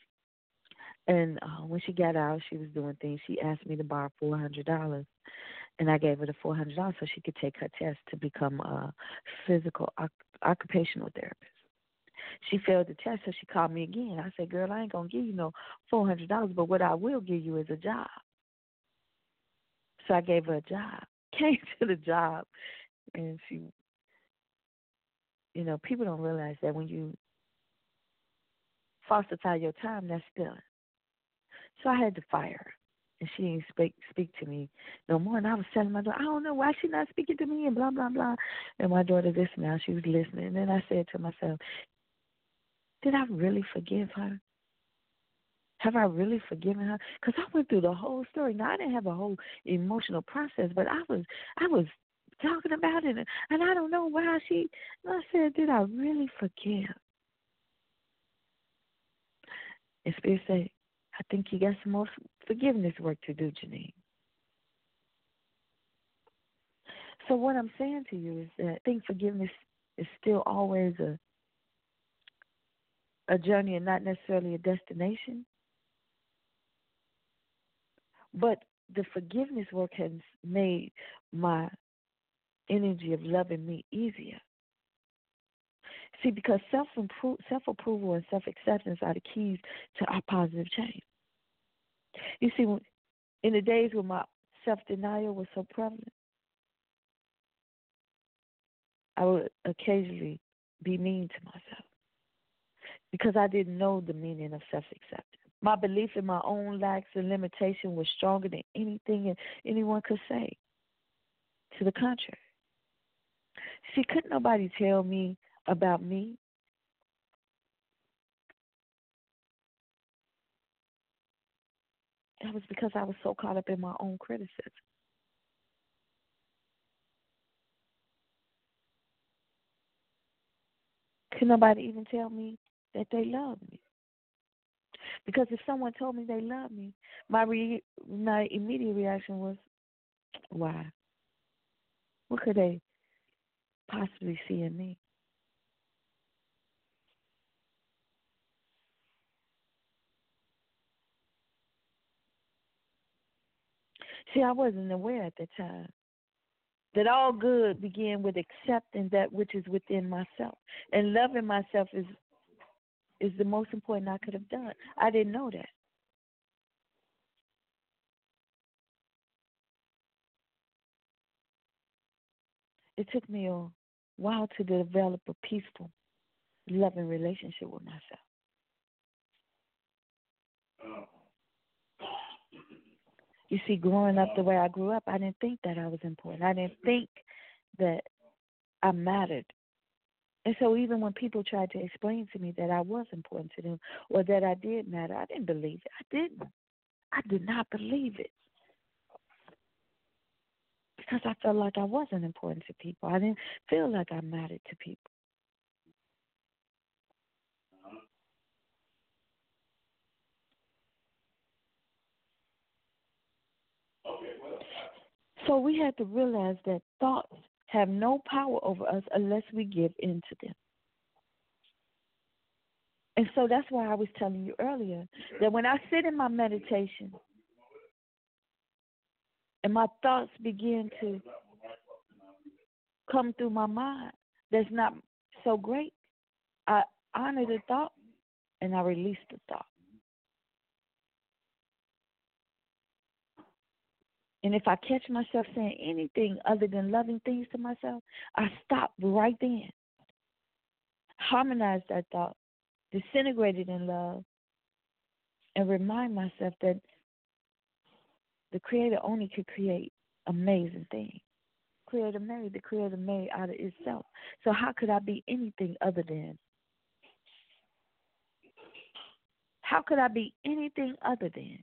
And uh, when she got out, she was doing things. She asked me to borrow four hundred dollars. And I gave her the four hundred dollars so she could take her test to become a physical occupational therapist. She failed the test, so she called me again. I said, girl, I ain't going to give you no four hundred dollars, but what I will give you is a job. So I gave her a job. Came to the job, and she, you know, people don't realize that when you falsify your time, that's stealing. So I had to fire her, and she didn't speak, speak to me no more. And I was telling my daughter, I don't know why she's not speaking to me, and blah, blah, blah. And my daughter listened now. She was listening. And then I said to myself, did I really forgive her? Have I really forgiven her? Because I went through the whole story. Now, I didn't have a whole emotional process, but I was I was talking about it, and I don't know why she, and I said, did I really forgive? And Spirit said, I think you got some more forgiveness work to do, Janine. So what I'm saying to you is that I think forgiveness is still always a a journey and not necessarily a destination. But the forgiveness work has made my energy of loving me easier. See, because self-improve, self-approval and self-acceptance are the keys to our positive change. You see, when, in the days when my self-denial was so prevalent, I would occasionally be mean to myself because I didn't know the meaning of self-acceptance. My belief in my own lacks and limitation was stronger than anything anyone could say. To the contrary. See, couldn't nobody tell me about me? That was because I was so caught up in my own criticism. Could nobody even tell me that they love me? Because if someone told me they love me, my re- my immediate reaction was, why? What could they possibly see in me? See, I wasn't aware at the time that all good began with accepting that which is within myself. And loving myself is is the most important I could have done. I didn't know that. It took me a while to develop a peaceful, loving relationship with myself. You see, growing up the way I grew up, I didn't think that I was important. I didn't think that I mattered. And so even when people tried to explain to me that I was important to them or that I did matter, I didn't believe it. I didn't. I did not believe it. Because I felt like I wasn't important to people. I didn't feel like I mattered to people. So we had to realize that thoughts have no power over us unless we give in to them. And so that's why I was telling you earlier that when I sit in my meditation and my thoughts begin to come through my mind that's not so great, I honor the thought and I release the thought. And if I catch myself saying anything other than loving things to myself, I stop right then. Harmonize that thought, disintegrate it in love, and remind myself that the Creator only could create amazing things. Creator made, the Creator made out of itself. So how could I be anything other than? How could I be anything other than?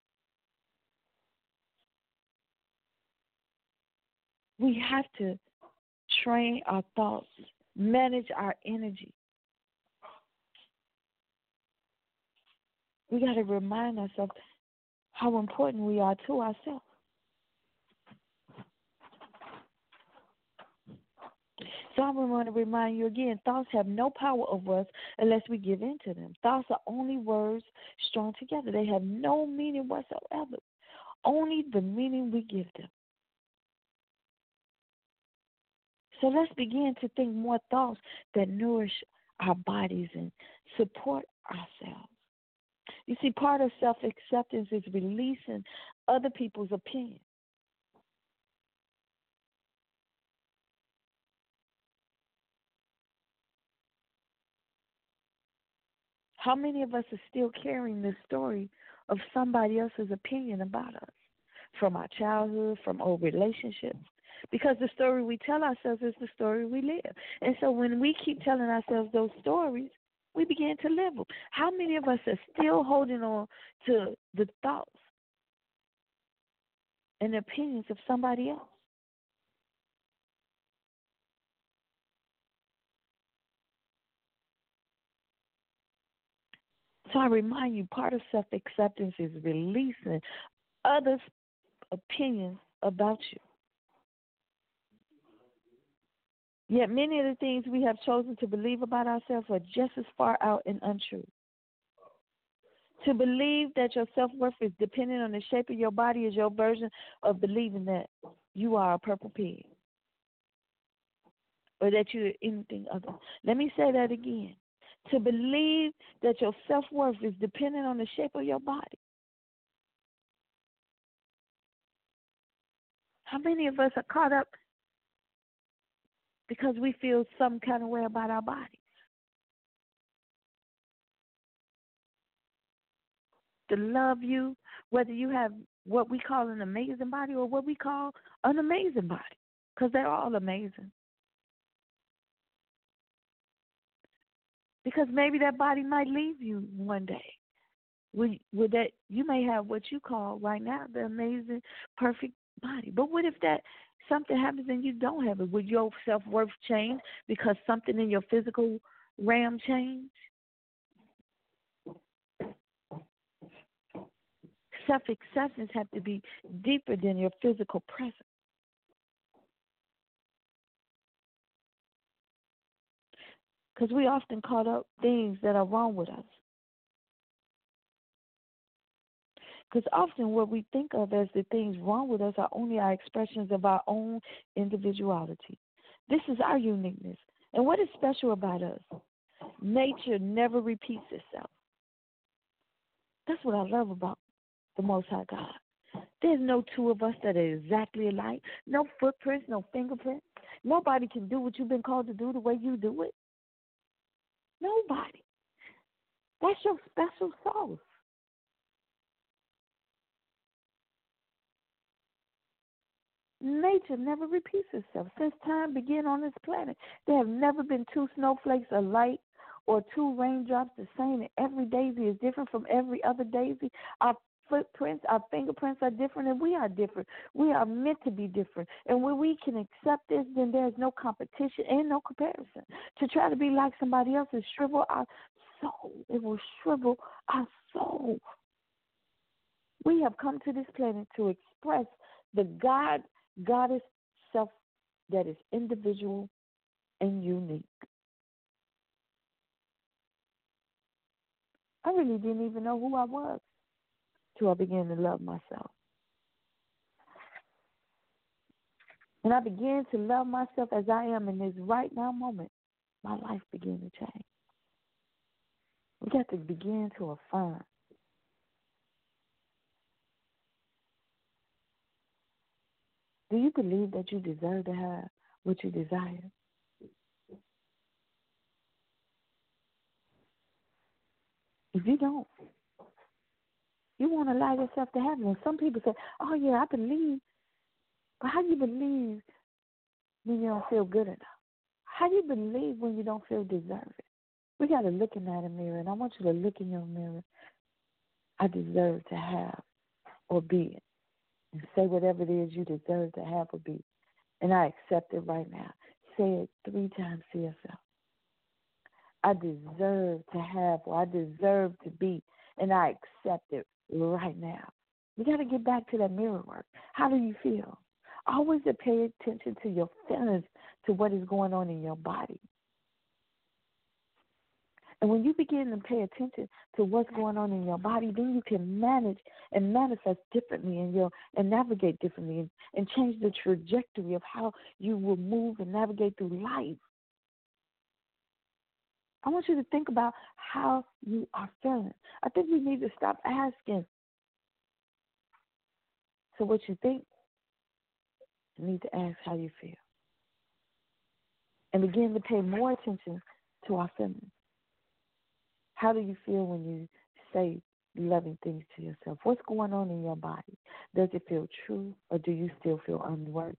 We have to train our thoughts, manage our energy. We got to remind ourselves how important we are to ourselves. So I want to remind you again, thoughts have no power over us unless we give in to them. Thoughts are only words strung together. They have no meaning whatsoever, only the meaning we give them. So let's begin to think more thoughts that nourish our bodies and support ourselves. You see, part of self-acceptance is releasing other people's opinions. How many of us are still carrying the story of somebody else's opinion about us from our childhood, from old relationships? Because the story we tell ourselves is the story we live. And so when we keep telling ourselves those stories, we begin to live them. How many of us are still holding on to the thoughts and opinions of somebody else? So I remind you, part of self-acceptance is releasing others' opinions about you. Yet many of the things we have chosen to believe about ourselves are just as far out and untrue. To believe that your self-worth is dependent on the shape of your body is your version of believing that you are a purple pig or that you're anything other. Let me say that again. To believe that your self-worth is dependent on the shape of your body. How many of us are caught up because we feel some kind of way about our bodies? To love you, whether you have what we call an amazing body or what we call an amazing body, because they're all amazing. Because maybe that body might leave you one day. With, with that, you may have what you call right now the amazing, perfect body. But what if that something happens and you don't have it? Would your self-worth change because something in your physical realm changed? Self-acceptance has to be deeper than your physical presence. Because we often caught up things that are wrong with us. Because often what we think of as the things wrong with us are only our expressions of our own individuality. This is our uniqueness. And what is special about us? Nature never repeats itself. That's what I love about the Most High God. There's no two of us that are exactly alike. No footprints, no fingerprints. Nobody can do what you've been called to do the way you do it. Nobody. That's your special sauce. Nature never repeats itself. Since time began on this planet, there have never been two snowflakes alike or two raindrops the same. And every daisy is different from every other daisy. Our footprints, our fingerprints are different, and we are different. We are meant to be different. And when we can accept this, then there's no competition and no comparison. To try to be like somebody else is shrivel our soul. It will shrivel our soul. We have come to this planet to express the God, Goddess self that is individual and unique. I really didn't even know who I was till I began to love myself. And I began to love myself as I am in this right now moment. My life began to change. We got to begin to affirm. Do you believe that you deserve to have what you desire? If you don't, you won't allow yourself to have it. And some people say, oh, yeah, I believe. But how do you believe when you don't feel good enough? How do you believe when you don't feel deserving? We got to look in that mirror, and I want you to look in your mirror. I deserve to have or be it. And say whatever it is you deserve to have or be. And I accept it right now. Say it three times to yourself. I deserve to have or I deserve to be. And I accept it right now. You got to get back to that mirror work. How do you feel? Always to pay attention to your feelings, to what is going on in your body. And when you begin to pay attention to what's going on in your body, then you can manage and manifest differently in your and navigate differently and, and change the trajectory of how you will move and navigate through life. I want you to think about how you are feeling. I think we need to stop asking. So what you think, you need to ask how you feel. And begin to pay more attention to our feelings. How do you feel when you say loving things to yourself? What's going on in your body? Does it feel true, or do you still feel unworthy?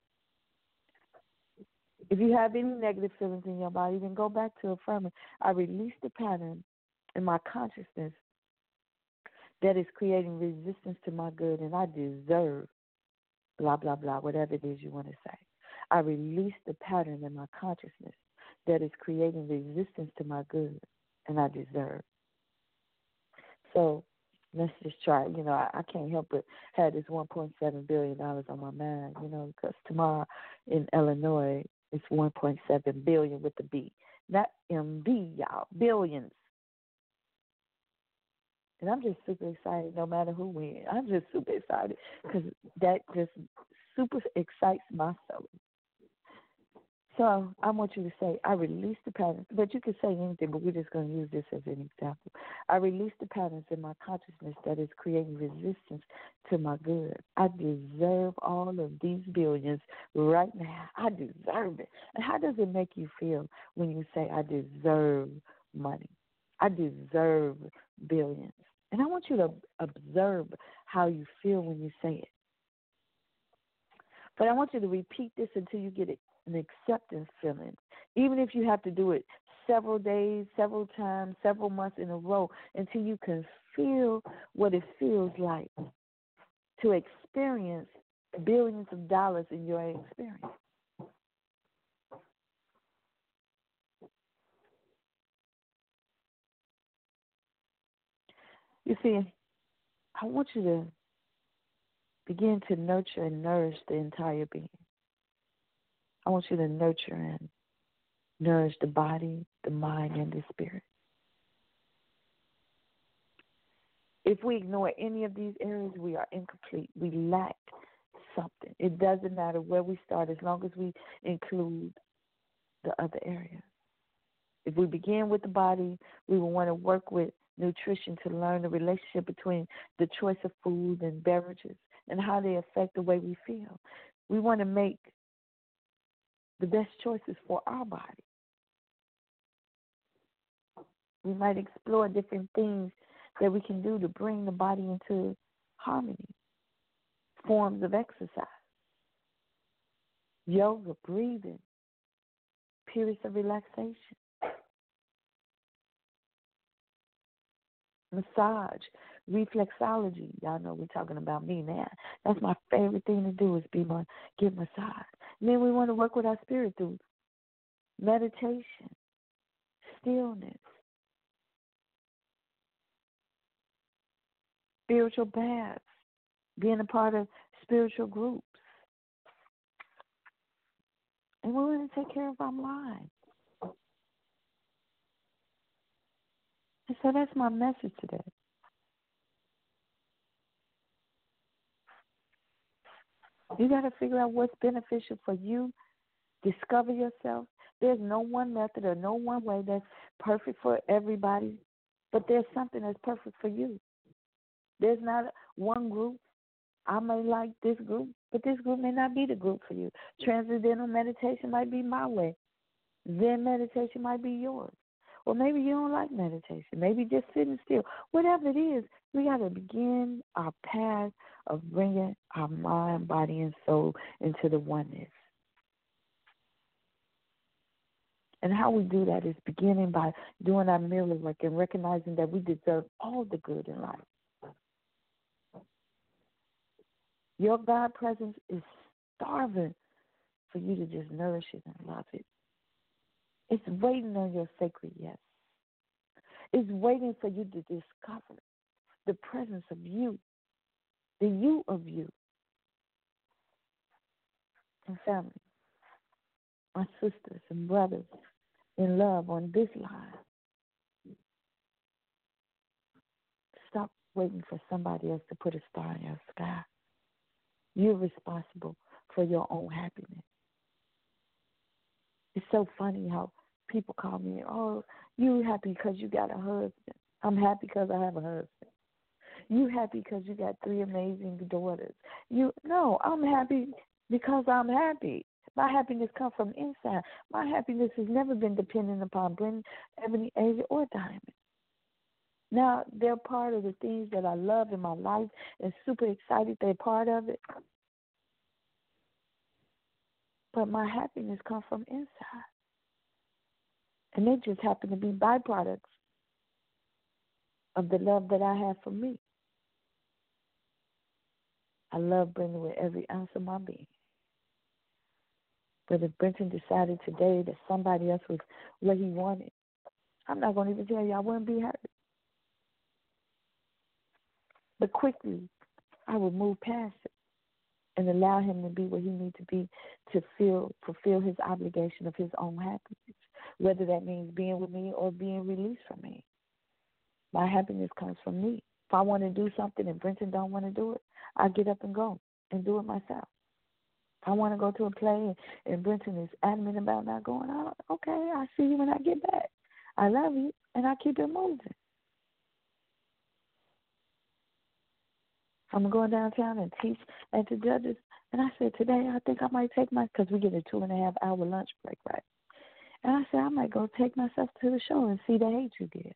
If you have any negative feelings in your body, then go back to affirming. I release the pattern in my consciousness that is creating resistance to my good, and I deserve blah, blah, blah, whatever it is you want to say. I release the pattern in my consciousness that is creating resistance to my good, and I deserve. So let's just try. You know, I, I can't help but have this one point seven billion dollars on my mind, you know, because tomorrow in Illinois, it's one point seven billion dollars with the B. Not M B, y'all, billions. And I'm just super excited no matter who wins. I'm just super excited because that just super excites my soul. So I want you to say, I release the patterns. But you can say anything, but we're just going to use this as an example. I release the patterns in my consciousness that is creating resistance to my good. I deserve all of these billions right now. I deserve it. And how does it make you feel when you say, I deserve money? I deserve billions. And I want you to observe how you feel when you say it. But I want you to repeat this until you get it. An acceptance feeling, even if you have to do it several days, several times, several months in a row, until you can feel what it feels like to experience billions of dollars in your experience. You see, I want you to begin to nurture and nourish the entire being. I want you to nurture and nourish the body, the mind, and the spirit. If we ignore any of these areas, we are incomplete. We lack something. It doesn't matter where we start as long as we include the other areas. If we begin with the body, we will want to work with nutrition to learn the relationship between the choice of food and beverages and how they affect the way we feel. We want to make the best choices for our body. We might explore different things that we can do to bring the body into harmony. Forms of exercise, yoga, breathing, periods of relaxation, massage, reflexology. Y'all know we're talking about me now. That's my favorite thing to do is be my get massage. And then we want to work with our spirit through meditation, stillness, spiritual baths, being a part of spiritual groups. And we want to take care of our mind. And so that's my message today. You got to figure out what's beneficial for you. Discover yourself. There's no one method or no one way that's perfect for everybody, but there's something that's perfect for you. There's not one group. I may like this group, but this group may not be the group for you. Transcendental meditation might be my way. Zen meditation might be yours. Or maybe you don't like meditation. Maybe just sitting still. Whatever it is, we got to begin our path of bringing our mind, body, and soul into the oneness. And how we do that is beginning by doing our mirror work and recognizing that we deserve all the good in life. Your God presence is starving for you to just nourish it and love it. It's waiting on your sacred yes. It's waiting for you to discover the presence of you, the you of you. And family, my sisters and brothers in love on this line, stop waiting for somebody else to put a star in your sky. You're responsible for your own happiness. It's so funny how people call me, oh, you happy because you got a husband. I'm happy because I have a husband. You happy because you got three amazing daughters. You No, I'm happy because I'm happy. My happiness comes from inside. My happiness has never been dependent upon Brent, Ebony, Asia, or Diamond. Now, they're part of the things that I love in my life and super excited they're part of it. But my happiness comes from inside. And they just happen to be byproducts of the love that I have for me. I love Brenton with every ounce of my being. But if Brenton decided today that somebody else was what he wanted, I'm not going to even tell you I wouldn't be happy. But quickly, I would move past it and allow him to be what he needs to be to feel, fulfill his obligation of his own happiness, whether that means being with me or being released from me. My happiness comes from me. If I want to do something and Brenton don't want to do it, I get up and go and do it myself. If I want to go to a play and, and Brenton is adamant about not going out, okay, I'll see you when I get back. I love you, and I keep it moving. I'm going downtown and teach at the judges, and I said, today I think I might take my, because we get a two and a half hour lunch break, right? And I said, I might go take myself to the show and see the hate you get.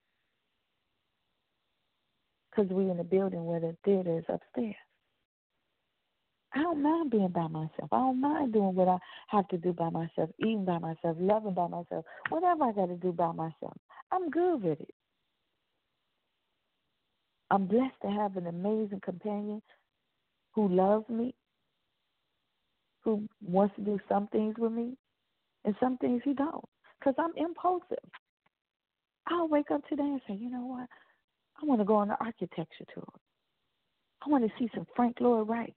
Because we in the building where the theater is upstairs. I don't mind being by myself. I don't mind doing what I have to do by myself, eating by myself, loving by myself, whatever I got to do by myself. I'm good with it. I'm blessed to have an amazing companion who loves me, who wants to do some things with me, and some things he don't, because I'm impulsive. I'll wake up today and say, you know what? I want to go on an architecture tour. I want to see some Frank Lloyd Wright.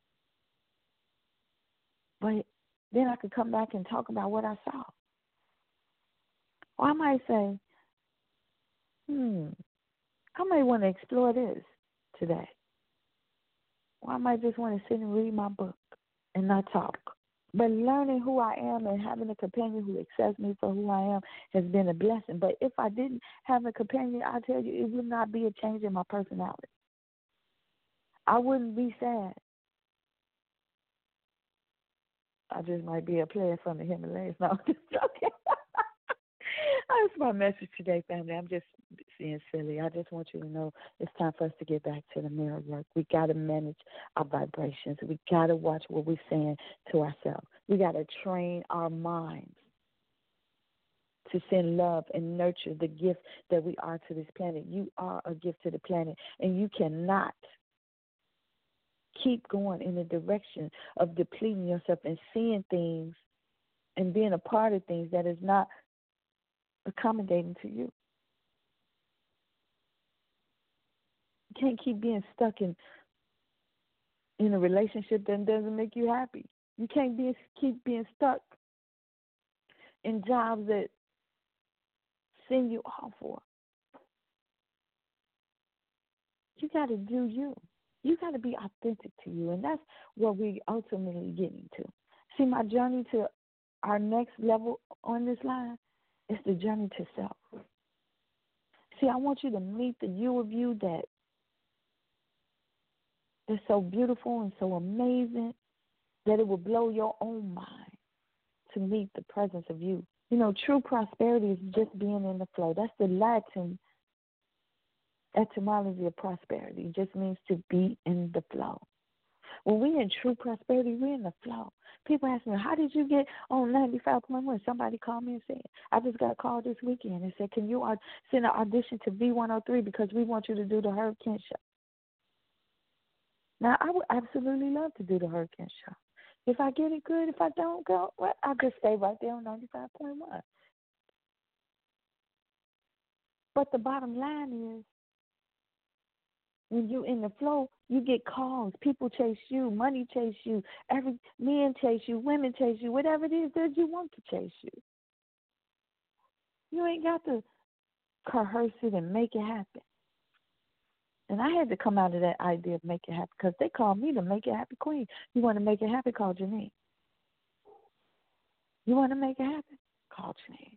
But then I could come back and talk about what I saw. Or I might say, hmm, I might want to explore this today. Or I might just want to sit and read my book and not talk. But learning who I am and having a companion who accepts me for who I am has been a blessing. But if I didn't have a companion, I tell you, it would not be a change in my personality. I wouldn't be sad. I just might be a player from the Himalayas. No, I'm just joking. That's my message today, family. I'm just being silly. I just want you to know it's time for us to get back to the mirror work. We got to manage our vibrations. We got to watch what we're saying to ourselves. We got to train our minds to send love and nurture the gift that we are to this planet. You are a gift to the planet, and you cannot keep going in the direction of depleting yourself and seeing things and being a part of things that is not accommodating to you. You can't keep being stuck in in a relationship that doesn't make you happy. You can't be keep being stuck in jobs that send you off for. You got to do you. You got to be authentic to you, and that's what we ultimately getting to. See, my journey to our next level on this line is the journey to self. See, I want you to meet the you of you that is so beautiful and so amazing that it will blow your own mind to meet the presence of you. You know, true prosperity is just being in the flow. That's the Latin etymology of prosperity. It just means to be in the flow. When we're in true prosperity, we're in the flow. People ask me, how did you get on ninety-five point one? Somebody called me and said, I just got called this weekend and said, can you send an audition to V one oh three because we want you to do the Herb Kent show? Now, I would absolutely love to do the Herb Kent show. If I get it good, if I don't go, well, I'll just stay right there on ninety-five point one. But the bottom line is, when you're in the flow, you get calls. People chase you. Money chase you. Every men chase you. Women chase you. Whatever it is that you want to chase you. You ain't got to coerce it and make it happen. And I had to come out of that idea of make it happy because they called me the Make It Happy Queen. You want to make it happy? Call Janine. You want to make it happen? Call Janine.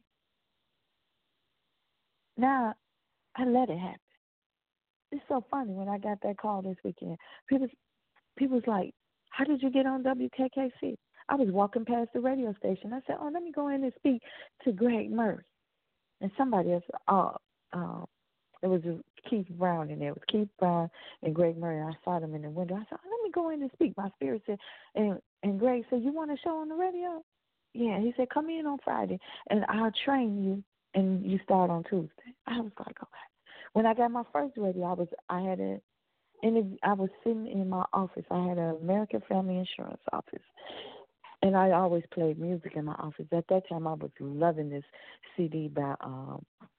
Now, I let it happen. It's so funny when I got that call this weekend. People, people was like, how did you get on W K K C? I was walking past the radio station. I said, oh, let me go in and speak to Greg Murray. And somebody else, uh, uh, it was Keith Brown in there. It was Keith Brown and Greg Murray. I saw them in the window. I said, oh, let me go in and speak. My spirit said, and, and Greg said, you want a show on the radio? Yeah. He said, come in on Friday, and I'll train you, and you start on Tuesday. I was like, okay. When I got my first radio, I was I had a interview. I was sitting in my office. I had an American Family Insurance office, and I always played music in my office. At that time, I was loving this C D by um,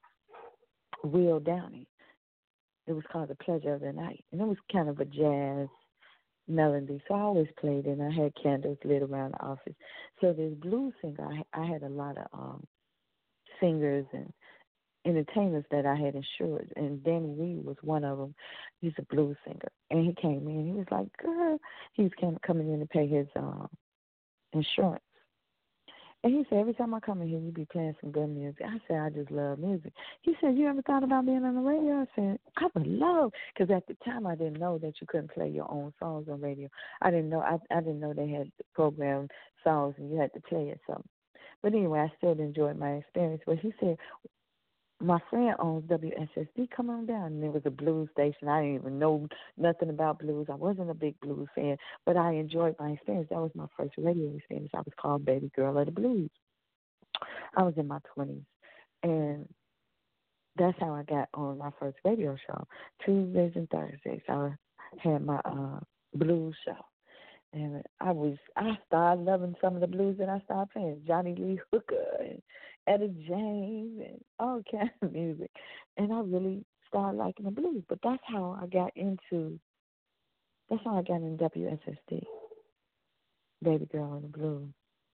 Will Downey. It was called The Pleasure of the Night, and it was kind of a jazz melody. So I always played it, and I had candles lit around the office. So this blues singer, I, I had a lot of um, singers and entertainers that I had insured, and Danny Reed was one of them. He's a blues singer, and he came in. He was like, "Girl," he was came, coming in to pay his um, insurance, and he said, "Every time I come in here, you be playing some good music." I said, "I just love music." He said, "You ever thought about being on the radio?" I said, "I would love," because at the time I didn't know that you couldn't play your own songs on radio. I didn't know. I I didn't know they had programmed songs and you had to play it something. But anyway, I still enjoyed my experience. But he said, my friend owns W S S D, come on down. And it was a blues station. I didn't even know nothing about blues. I wasn't a big blues fan, but I enjoyed my experience. That was my first radio experience. I was called Baby Girl of the Blues. I was in my twenties, and that's how I got on my first radio show. Tuesdays and Thursdays, I had my uh, blues show. And I was, I started loving some of the blues that I started playing. Johnny Lee Hooker and Etta James and all kinds of music. And I really started liking the blues. But that's how I got into, that's how I got in W S S D, Baby Girl in the Blues.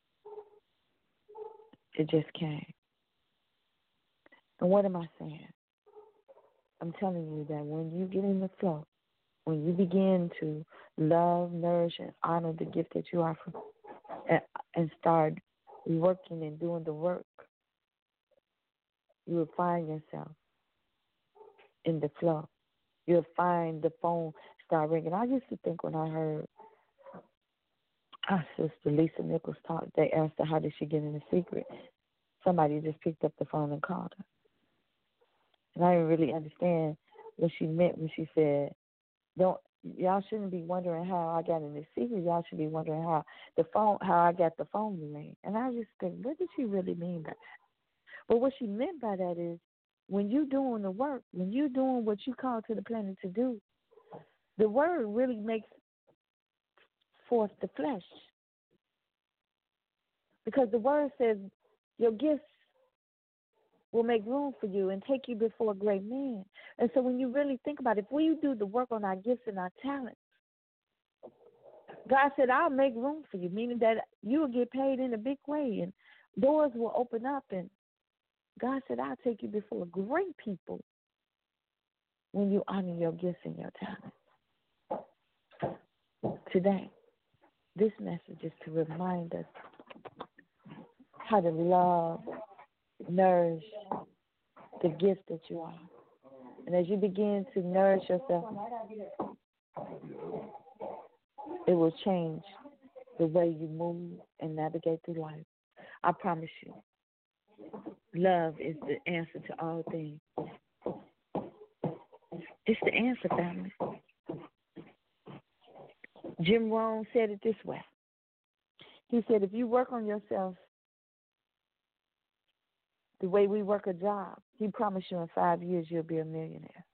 It just came. And what am I saying? I'm telling you that when you get in the flow, when you begin to love, nourish, and honor the gift that you offer, and, and start working and doing the work, you will find yourself in the flow. You'll find the phone start ringing. I used to think when I heard our sister Lisa Nichols talk, they asked her how did she get in the secret. Somebody just picked up the phone and called her. And I didn't really understand what she meant when she said, Don't y'all shouldn't be wondering how I got in the secret. Y'all should be wondering how the phone, how I got the phone to ring. And I just think, what did she really mean by that? But what she meant by that is, when you doing the work, when you doing what you call to the planet to do, the word really makes forth the flesh. Because the word says your gifts will make room for you and take you before a great man. And so when you really think about it, if we do the work on our gifts and our talents, God said, I'll make room for you, meaning that you will get paid in a big way and doors will open up. And God said, I'll take you before great people when you honor your gifts and your talents. Today, this message is to remind us how to love, nourish the gift that you are. And as you begin to nourish yourself, it will change the way you move and navigate through life. I promise you, love is the answer to all things. It's the answer, family. Jim Rohn said it this way. He said, if you work on yourself the way we work a job, he promised you in five years you'll be a millionaire.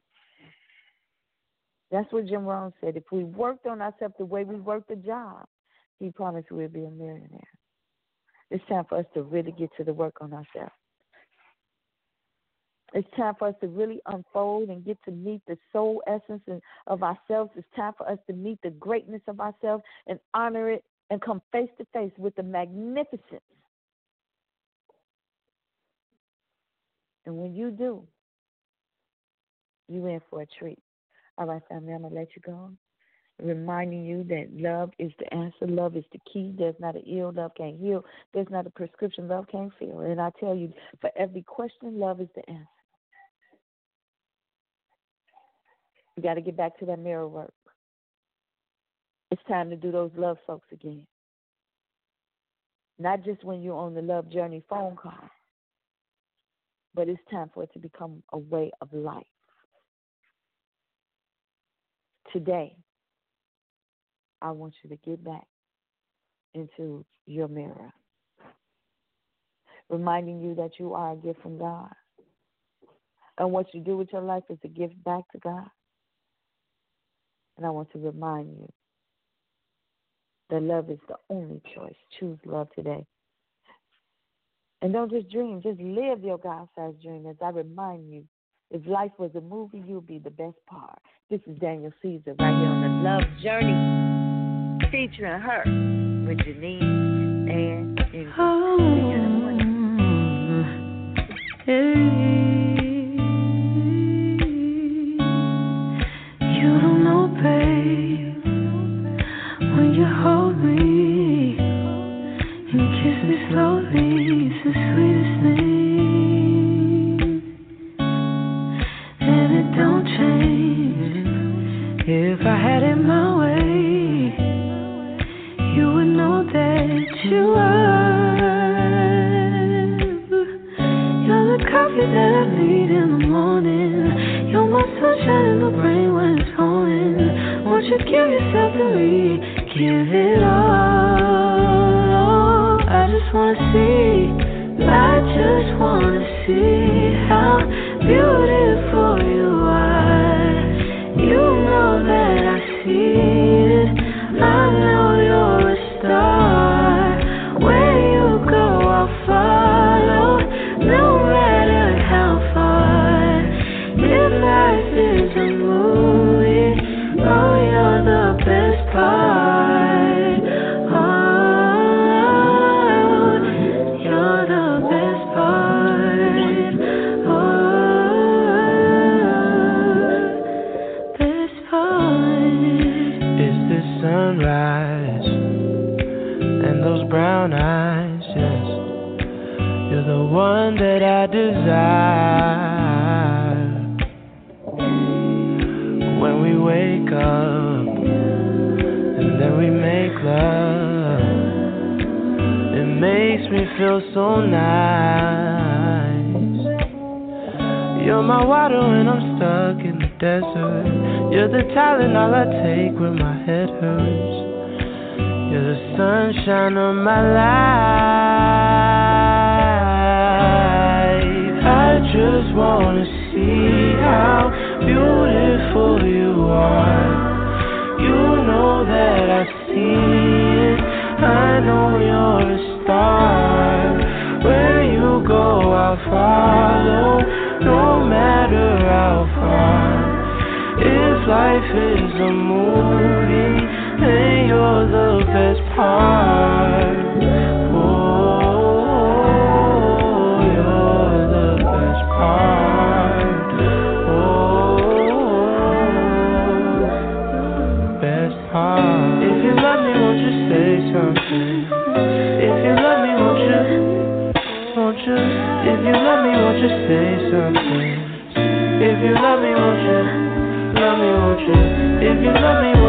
That's what Jim Rohn said. If we worked on ourselves the way we work the job, he promised we'll be a millionaire. It's time for us to really get to the work on ourselves. It's time for us to really unfold and get to meet the soul essence of ourselves. It's time for us to meet the greatness of ourselves and honor it and come face to face with the magnificence. And when you do, you're in for a treat. All right, family, I'm going to let you go. Reminding you that love is the answer. Love is the key. There's not an ill love can't heal. There's not a prescription love can't fill. And I tell you, for every question, love is the answer. You got to get back to that mirror work. It's time to do those love soaks again. Not just when you're on the love journey phone call, but it's time for it to become a way of life. Today, I want you to get back into your mirror, reminding you that you are a gift from God. And what you do with your life is a gift back to God. And I want to remind you that love is the only choice. Choose love today. And don't just dream, just live your God-sized dream. As I remind you, if life was a movie, you'll be the best part. This is Daniel Caesar right here on the Love Journey, featuring her with Janine and Ingrid. Oh, hey. You don't know, babe, when you hold me and kiss me slowly, it's the sweetest thing, and it don't change. If I had it my way, you would know that you are. You're the coffee that I need in the morning. You're my sunshine in the rain when it's pouring. Won't you give yourself to me? Give it all. I just wanna see. I just wanna see how beautiful you are. You know that I see it. I know you're a star. Where you go, I'll follow, no matter how far. If life is a movie, oh, you're the best part. Oh, you're the best part. Oh, best part. It's the sunrise and those brown eyes, yes. You're the one that I desire. When we wake up and then we make love, it makes me feel so nice. You're my water when I'm stuck in the desert. You're the Tylenol I take when my head hurts. You're the sunshine of my life. I just wanna see how beautiful you are. You know that I see it. I know you're a star. Where you go, I'll follow, no matter how far. If life is a movie, then you're the best part. Oh, you're the best part. Oh, best part. If you love me, won't you say something? If you love me, won't you? Won't you? If you love me, won't you say something? If you love me, won't you? Love me, won't you? If you love me,